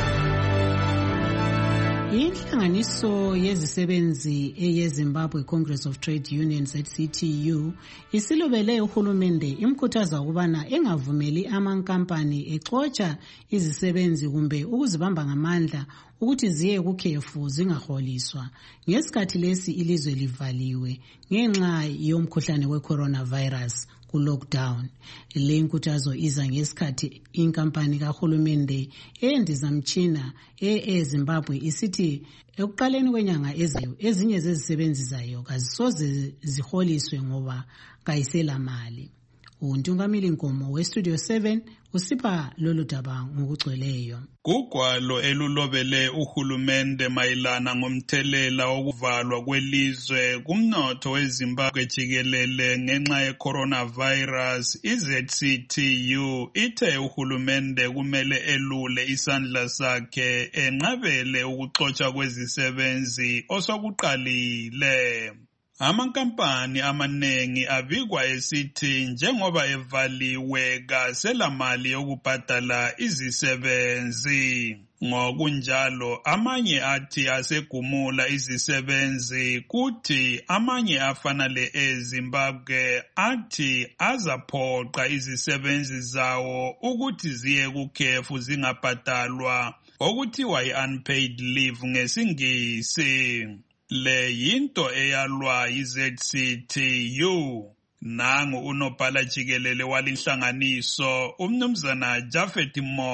Speaker 3: Inhlanganiso yezisebenzi eyeZimbabwe Congress of Trade Unions at C T U isilobele uhulumende imkhuthaza ukubana engavumeli amankampani exotsha izisebenzi kumbe ukuzibamba ngamandla ukuthi ziye kukhefu zingaholiswa ngesikhathi lesi ilizwe livaliwe ngenxa yomkhuhlane we-coronavirus. ku-lockdown. Le nkuthazo iza ngesikhathi inkampani kahulumende eyendizamtshina e-Zimbabwe isithi ekuqaleni kwenyanga ezayo ezinye zezisebenzi zayo kazisoze ziholiswe ngoba kayisela mali. Untungamili Nkomo weStudio seven usipha lolu daba ngokugcweleyo.
Speaker 4: Kugwalo elulobele uhulumende mayelana ngomthelela wokuvalwa kwelizwe kumnotho weZimbabwe jikelele ngenxa ye-coronavirus, i-Z C T U ithe uhulumende kumele elule isandla sakhe enqabele ukuxotshwa kwezisebenzi osokuqalile. Amankampani amaningi abikwa esithi njengoba evaliwe kasela mali yokubhadala izisebenzi. Ngokunjalo amanye athi asegumula izisebenzi kuthi amanye afana le eZimbabwe athi azaphoqa izisebenzi zawo ukuthi ziye kukhefu zingabhadalwa okuthiwa yi-unpaid leave ngesingisi. Le yinto eyalwa yi-Z C T U. Nangu unobhala jikelele walinhlanganiso umnumzana Jafet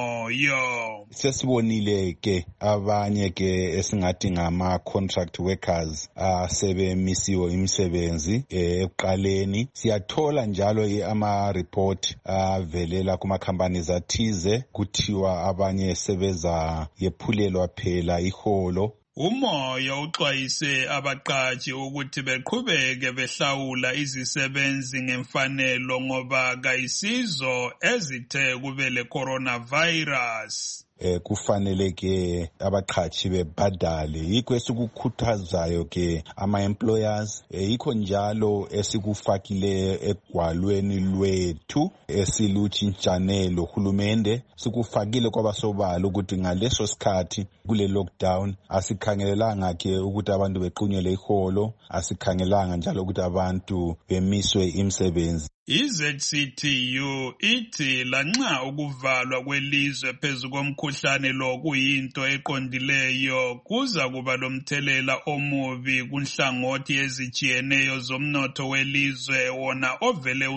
Speaker 4: Moyo.
Speaker 23: Sesibonile ke abanye ke esingathi ngama contract workers asebemisiwe imisebenzi ekuqaleni. Siyathola njalo ama report avelela kuma companies athize kuthiwa abanye sebeza yephulelwa phela iholo.
Speaker 4: Umoya uxwayise abaqashi ukuthi beqhubeke behlawula izisebenzi ngemfanelo ngoba kayisizo ezithe kube le coronavirus.
Speaker 23: Eh kufanele ke abaqhashi bebhadale. Yikho esikukhuthazayo ke ama employers, yikho njalo esikufakile egwalweni lwethu esilutshintshanelo hulumende, sikufakile kwabasobala ukuthi ngaleso sikhathi kule lockdown asikhangelelanga ke ukuthi abantu bequnyele iholo, asikhangelanga njalo ukuthi abantu bemiswe imisebenzi.
Speaker 4: I-Z C T U ithi lanxa ukuvalwa kwelizwe phezu komkhuhlane lo kuyinto eqondileyo kuza kuba lomthelela omubi kunhlangothi ezijiyeneyo zomnotho welizwe wona ovele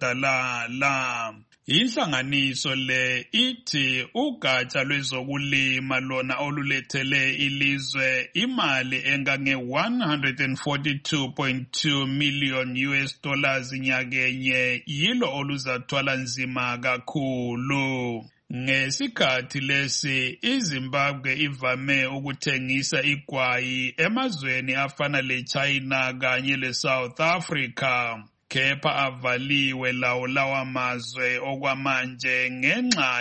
Speaker 4: usadalala. Inhlanganiso le ithi ugatsha lwezokulima lona olulethele ilizwe imali engange one hundred forty-two point two million U S dollars nyakenye yilo oluzathwala nzima kakhulu. Ngesikhathi lesi iZimbabwe ivame ukuthengisa igwayi emazweni afana leChina kanye leSouth Africa. Kepha avaliwe lawo lawa mazwe okwamanje ngenxa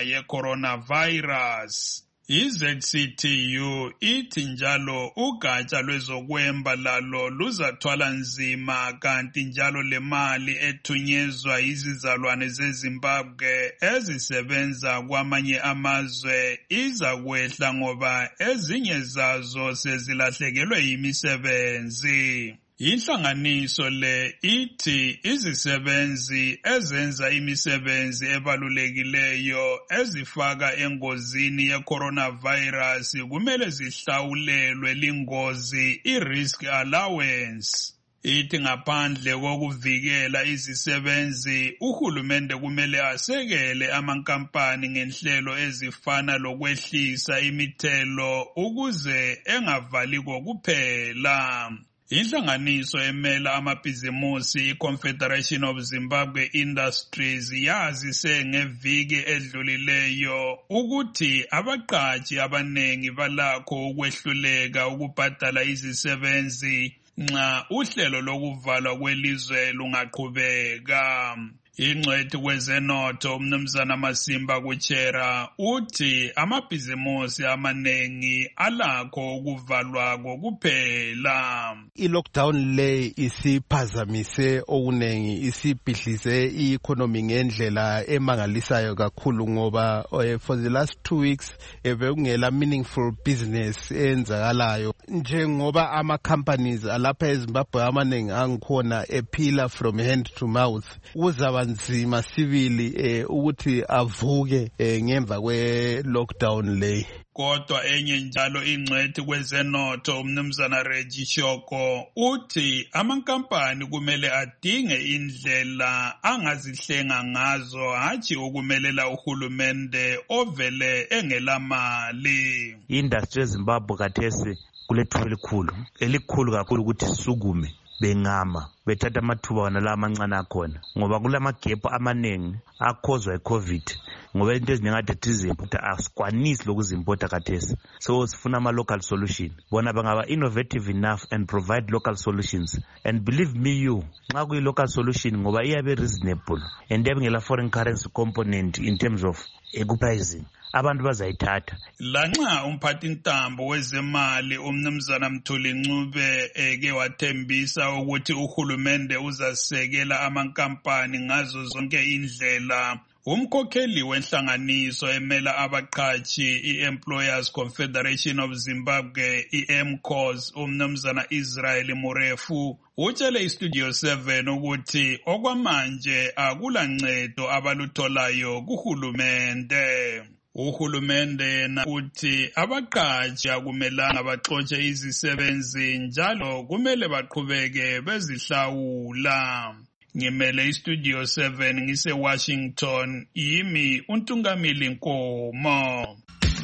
Speaker 4: ye-coronavirus. I-Z C T U ithi njalo ugatsha lwezokwemba lalo luzathwala nzima kanti njalo le mali ethunyezwa izizalwane zeZimbabwe ezisebenza kwamanye amazwe iza kwehla ngoba ezinye zazo sezilahlekelwe yimisebenzi. Inhlanganiso le ithi izisebenzi ezenza imisebenzi ebalulekileyo ezifaka engozini ye-coronavirus kumele zihlawulelwe lingozi i-risk allowance. Ithi ngaphandle kokuvikela izisebenzi, uhulumende kumele asekele amankampani ngenhlelo ezifana lokwehlisa imithelo ukuze engavali kokuphela. Inhlanganiso emela amabhizimusi i-Confederation of Zimbabwe Industries yazise ngeviki edlulileyo ukuthi abaqashi abanengi balakho ukwehluleka ukubhadala izisebenzi nxa uhlelo lokuvalwa kwelizwe lungaqhubeka. Ingcwethi kwezenotho umnumzana Masimba Kuchera uthi amabhizimusi amaningi alakho ukuvalwa kokuphela.
Speaker 7: I-lockdown le isiphazamise okunengi, isibhidlize i-economy ngendlela emangalisayo kakhulu ngoba uh, for the last two weeks bekungela meaningful business enzakalayo. Njengoba ama-companies alapha eZimbabwe amaningi angikhona ephila from hand to mouth, kuzaba nzima sibili eh, ukuthi avuke eh, ngemva kwe lockdown le.
Speaker 4: Kodwa enye njalo ingcwethi kwezenotho umnumzana Reggie Shoko uthi amankampani kumele adinge indlela angazihlenga ngazo hatshi ukumelela uhulumende ovele engelamali.
Speaker 9: Industry eZimbabwe kathesi kulethuba elikhulu elikhulu kakhulu ukuthi sukume bengama bethatha amathuba wona la amancane akhona ngoba kulamagephu amanengi akhozwa iCovid ngoba into eziningi ade thizimport asikwanisi lokuzimport kathesi, so sifuna ama local solution. Bona bangaba innovative enough and provide local solutions, and believe me you nxa kuyi local solution ngoba iyabe reasonable and yabengela foreign currency component in terms of eku-pricing, abantu bazayithatha.
Speaker 4: Lanxa umphathintambo wezemali umnumzana Mthuli Ncube eke wathembisa ukuthi uhulumende uzasekela amankampani ngazo zonke indlela, umkhokheli wenhlanganiso emela abaqhatshi i-Employers Confederation of Zimbabwe i-M C O S umnumzana Israel Murefu utshele iStudio seven ukuthi okwamanje akula ncedo abalutholayo kuhulumende. Uhulumende yena uthi abaqhatshi akumelanga baxotshe izisebenzi njalo kumele baqhubeke bezihlawula. Ngimele iStudio seven ngise Washington, yimi uNtungamili Nkomo.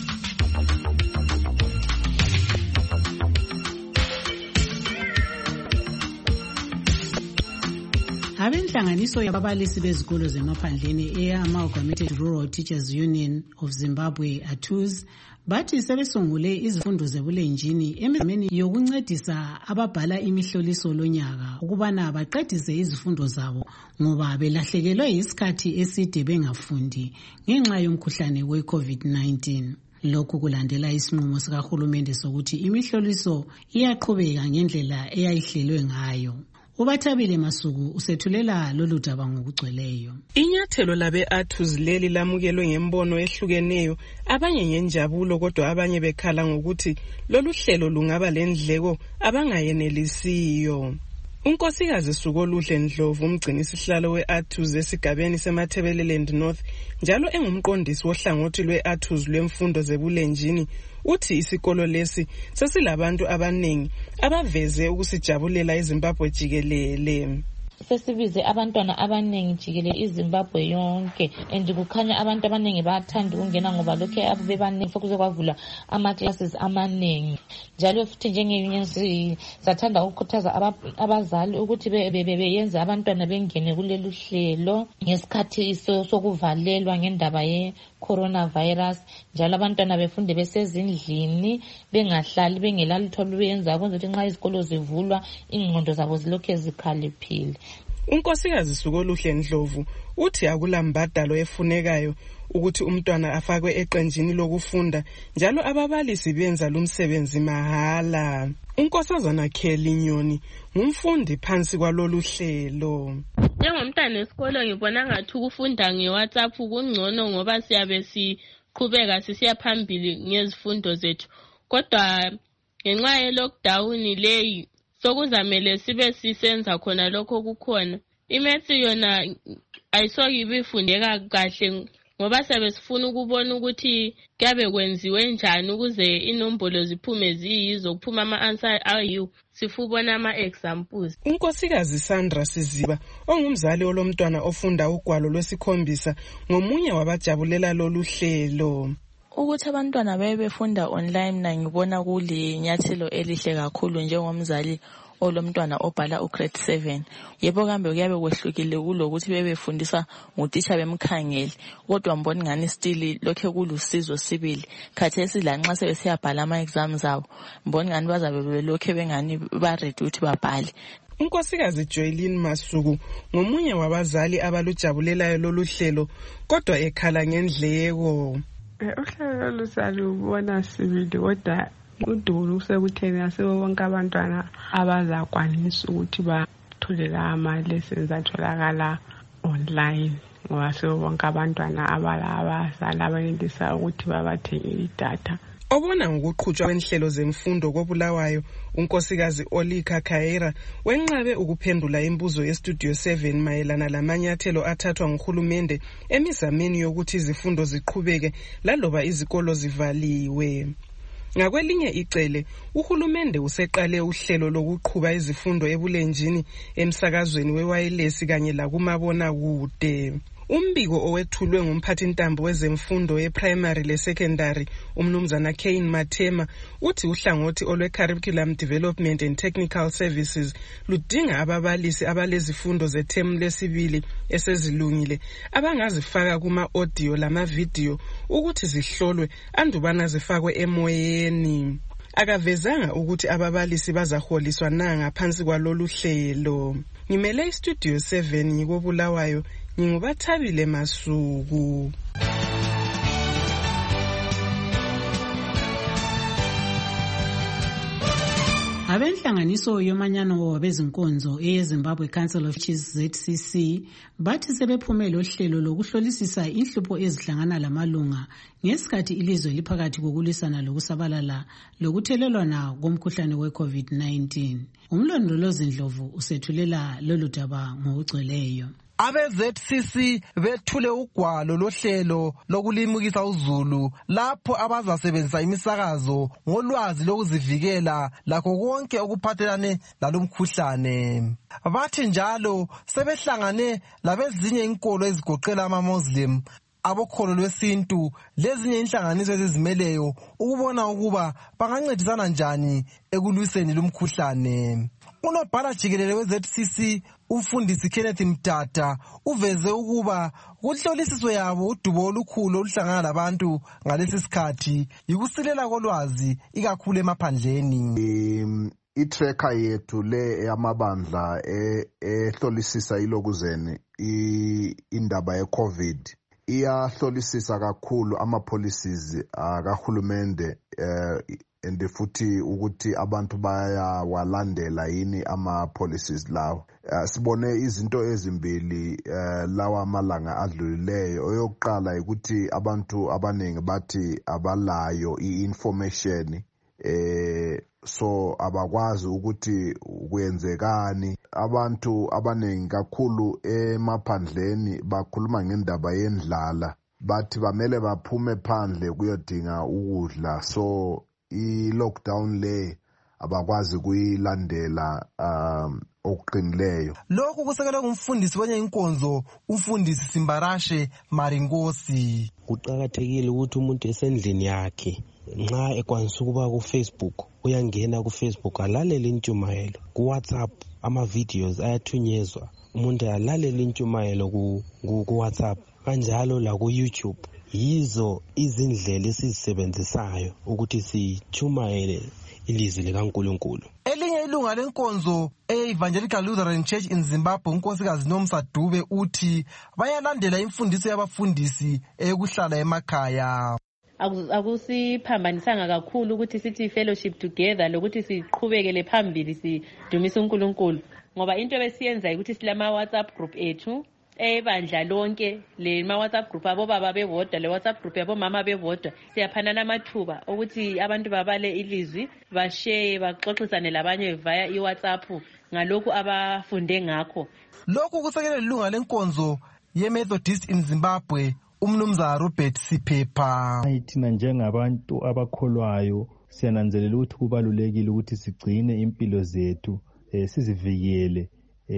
Speaker 3: Abenhlanganiso yababalisi bezikolo zemaphandleni eya-Amalgamated Rural Teachers Union of Zimbabwe A T U Z bathi sebesungule izifundo zebulenjini emizameni yokuncedisa ababhala imihloliso lonyaka ukubana baqedise izifundo zabo ngoba belahlekelwe isikhathi eside bengafundi ngenxa yomkhuhlane we-COVID nineteen. Lokhu kulandela isinqumo sikahulumende sokuthi imihloliso iyaqhubeka ngendlela eyayihlelwe ngayo. Ubathabile Masuku usethulela lolu daba ngokugcweleyo.
Speaker 10: Inyathelo labe A T U Z leli lamukelwe ngembono ehlukeneyo, abanye ngenjabulo kodwa abanye bekhala ngokuthi lolu hlelo lungaba lendleko abangayenelisiyo. Unkosikazi Sukoluhle Ndlovu umgcinisihlalo we-A T U Z esigabeni seMathebeleland North njalo engumqondisi wohlangothi lwe-A T U Z lwemfundo zebulenjini uthi isikolo lesi sesilabantu abanengi abaveze ukusijabulela iZimbabwe jikelele.
Speaker 12: Sesibize abantwana abanengi jikelele iZimbabwe yonke, and kukhanya abantu abanengi bayathanda ukungena ngoba lokho abo bebanengi sokuze kwavula ama classes amanengi. Njalo futhi njenge-union sathanda ukukhuthaza abazali ukuthi beyenze abantwana bengene kulelu hlelo ngesikhathi sokuvalelwa ngendaba ye coronavirus, njalo abantwana befunde besezindlini bengahlali bengela lutho luyenza kwenza ukuthi nxa izikolo zivulwa ingqondo zabo zilokhe zikhaliphile.
Speaker 10: Unkosikazi Sukoluhle Ndlovu uthi akulambadalo efunekayo ukuthi umntwana afakwe eqenjini lokufunda, njalo ababalisi benza lumsebenzi mahala. Unkosazana Kelly Nyoni ngumfundi phansi kwalolu hlelo.
Speaker 13: Njengomntwana esikolo ngibona ngathi ukufunda ngeWhatsApp kungcono ngoba siyabe siqhubeka sisiya phambili ngezifundo zethu, kodwa ngenxa ye lockdown leyi sokuzamele sibe sisenza khona lokho kukhona. Imaths yona ayisoki ibifundeka kahle ngoba siyabe sifuna ukubona ukuthi kuyabe kwenziwe njani ukuze inombolo ziphume ziyizo, kuphuma ama-answer ayiwo, sifubona ama-examples.
Speaker 10: Unkosikazi Sandra Siziba ongumzali olomntwana ofunda ugwalo lwesikhombisa ngomunye wabajabulela lolu hlelo.
Speaker 25: Ukuthi abantwana bebefunda online na ngibona kulinyathelo elihle kakhulu njengomzali olomntwana obhala ugrade seven. Yebo kambe kuyabe kwehlukile kulokuthi bebefundisa ngutitsha bemkhangele, kodwa mbona ngani still lokho kulusizo sibili. Khathesi lanxa sebesiyabhala ama exams abo mbona ngani bazabe belokho bengani ba ready ukuthi babhale.
Speaker 10: Unkosikazi Joylene Masuku ngomunye wabazali abalujabulelayo lolu hlelo kodwa ekhala ngendleko.
Speaker 26: Uhlelo lusalubona sibili kodwa uDulu sekutheni asebo bonke abantwana abazakwanisa ukuthi bathole la ama lessons atholakala online ngoba sebo bonke abantwana abala abazali abenelisa ukuthi babathenge idatha.
Speaker 10: Obona ngokuqhutshwa kwenhlelo zemfundo koBulawayo, unkosikazi Olika Khaira wenqabe ukuphendula imibuzo yeStudio seven mayelana lamanyathelo athathwa nguhulumende emizameni yokuthi izifundo ziqhubeke laloba izikolo zivaliwe. Ngakwelinye icele, uhulumende useqale uhlelo lokuqhuba izifundo ebulenjini emsakazweni wewayilesi kanye lakumabona kude. Umbiko owethulwe ngumphathintambo wezemfundo ye-primary le-secondary umnumzana Kane Mathema uthi uhlangothi olwe-curriculum development and technical services ludinga ababalisi abalezifundo zethemu lesibili esezilungile abangazifaka kuma-audio lama-video ukuthi zihlolwe andubana zifakwe emoyeni. Akavezanga ukuthi ababalisi bazaholiswa na ngaphansi kwalolu hlelo. Ngimele iStudio seven ngikoBulawayo, ngingubathabile Masuku.
Speaker 3: Abenhlanganiso yomanyano wabezinkonzo eyeZimbabwe Council of Chiefs Z C C bathi sebephumele uhlelo lokuhlolisisa inhlupho ezihlangana lamalunga ngesikhathi ilizwe liphakathi kokulisana lokusabalala lokuthelelwana komkhuhlane we-COVID nineteen. Umlondolozi Ndlovu usethulela lolu daba ngokugcweleyo.
Speaker 6: Abe-Z C C bethule ugwalo lohlelo lokulimukisa uzulu lapho abazasebenzisa imisakazo ngolwazi lokuzivikela lakho konke okuphathelane lalomkhuhlane. Bathi njalo sebehlangane labezinye inkolo ezigoqela ama-Muslim, abokholo lwesintu lezinye inhlanganiso ezizimeleyo ukubona ukuba bangancedisana njani ekulwiseni lumkhuhlane. Unobhala jikelele we-Z C C umfundisi Kenneth Mtata uveze ukuba kuhlolisiswe yabo udubo olukhulu oluhlangana labantu ngalesi sikhathi yikusilela kolwazi ikakhulu emaphandleni.
Speaker 14: I-tracker yethu le yamabandla ehlolisisa ilokuzeni indaba ye-COVID iyahlolisisa kakhulu ama-policies kahulumende and futhi ukuthi abantu bayawalandela yini ama-policies lawo. Uh, sibone izinto ezimbili uh, lawa amalanga adlulileyo. Oyokuqala ukuthi abantu abaningi bathi abalayo i-information eh so abakwazi ukuthi kuyenzekani. Abantu abaningi kakhulu emaphandleni bakhuluma ngendaba yendlala, bathi bamele baphume phandle kuyodinga ukudla, so i-lockdown le abakwazi kuyilandela um okuqinileyo.
Speaker 6: Lokhu kusekelwe ngumfundisi wenye inkonzo umfundisi Simbarashe Maringosi.
Speaker 15: Kuqakathekile ukuthi umuntu esendlini yakhe nxa ekwanisa ukuba ku Facebook uyangena ku Facebook alalele intshumayelo, ku WhatsApp ama videos ayathunyezwa umuntu alalele intshumayelo ku, ku, ku WhatsApp, kanjalo la ku YouTube. Yizo izindlela esizisebenzisayo ukuthi sithumayele ilizwi likaNkulunkulu.
Speaker 6: Elinye ilunga lenkonzo e-Evangelical Lutheran Church in Zimbabwe unkosikazi Nomsa Dube uthi bayalandela imfundiso yabafundisi eyokuhlala emakhaya.
Speaker 16: Akusiphambanisanga kakhulu ukuthi sithi fellowship together lokuthi siqhubekele phambili sidumise uNkulunkulu, ngoba into ebesiyenza ukuthi silama WhatsApp group ethu ebandla lonke, le ma WhatsApp group abo baba bebodwa, le WhatsApp group yabo mama bebodwa, siyaphanana amathuba ukuthi abantu babale ilizwi, bashare, baxoxisane labanye via iWhatsApp ngalokhu abafunde ngakho.
Speaker 6: Lokhu kusekele ilunga lenkonzo ye-Methodist in Zimbabwe umnumzana Robert Siphepha.
Speaker 19: Thina njengabantu abakholwayo siyananzelela ukuthi kubalulekile ukuthi sigcine impilo zethu, eh, sizivikele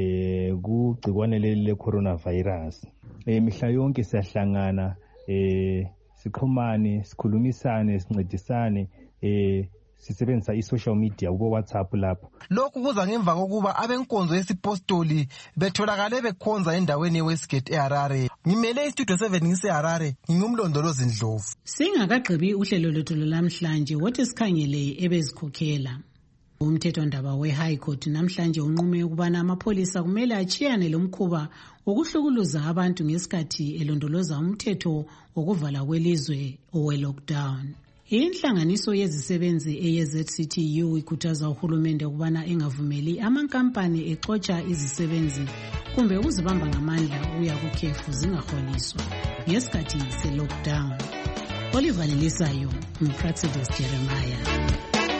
Speaker 19: eh kugcikwane leli le coronavirus. Eh mihla yonke siyahlangana, eh sixhumane, sikhulumisane, sincedisane, eh sisebenzisa i-social media kubo WhatsApp lapho.
Speaker 6: Lokhu kuza ngemva kokuba abenkonzo yesipostoli betholakale bekhonza endaweni yeWestgate eHarare. Ngimele iStudio seven ngiseHarare, ngingumlondolozi Ndlovu.
Speaker 3: Singakagqibi uhlelo lwethu lamhlanje wothi sikhangele ebezikhokhela. Umthethondaba we-High Court namhlanje unqume ukubana amapholisa kumele achiyane lomkhuba wokuhlukuluza abantu ngesikhathi elondoloza umthetho wokuvala kwelizwe owe-lockdown. Inhlanganiso yezisebenzi eye-Z C T U ikhuthaza uhulumende ukubana engavumeli amankampani exotsha izisebenzi kumbe ukuzibamba ngamandla ukuya kukhefu zingaholiswa ngesikhathi se-lockdown. olivalelisayo ngupraxidis Jeremiah.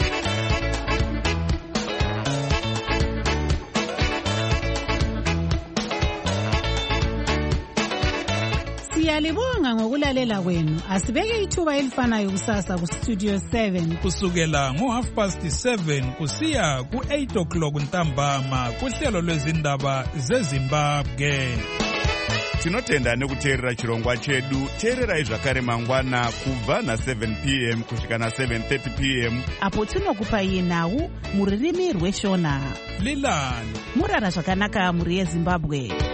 Speaker 3: Siyalibonga ngokulalela kwenu. Asibeke ithuba elifanayo kusasa ku Studio seven
Speaker 4: kusukela ngo half past seven kusiya ku eight o'clock ntambama kuhlelo lwezindaba zeZimbabwe.
Speaker 2: Tinotenda nekuteerera chirongwa chedu. Teererai zvakare mangwana kubva na seven p m kusvika na seven thirty p m
Speaker 5: apo tinokupai nhau muririmi rweshona.
Speaker 4: Lilani
Speaker 5: murara zvakanaka muri yeZimbabwe.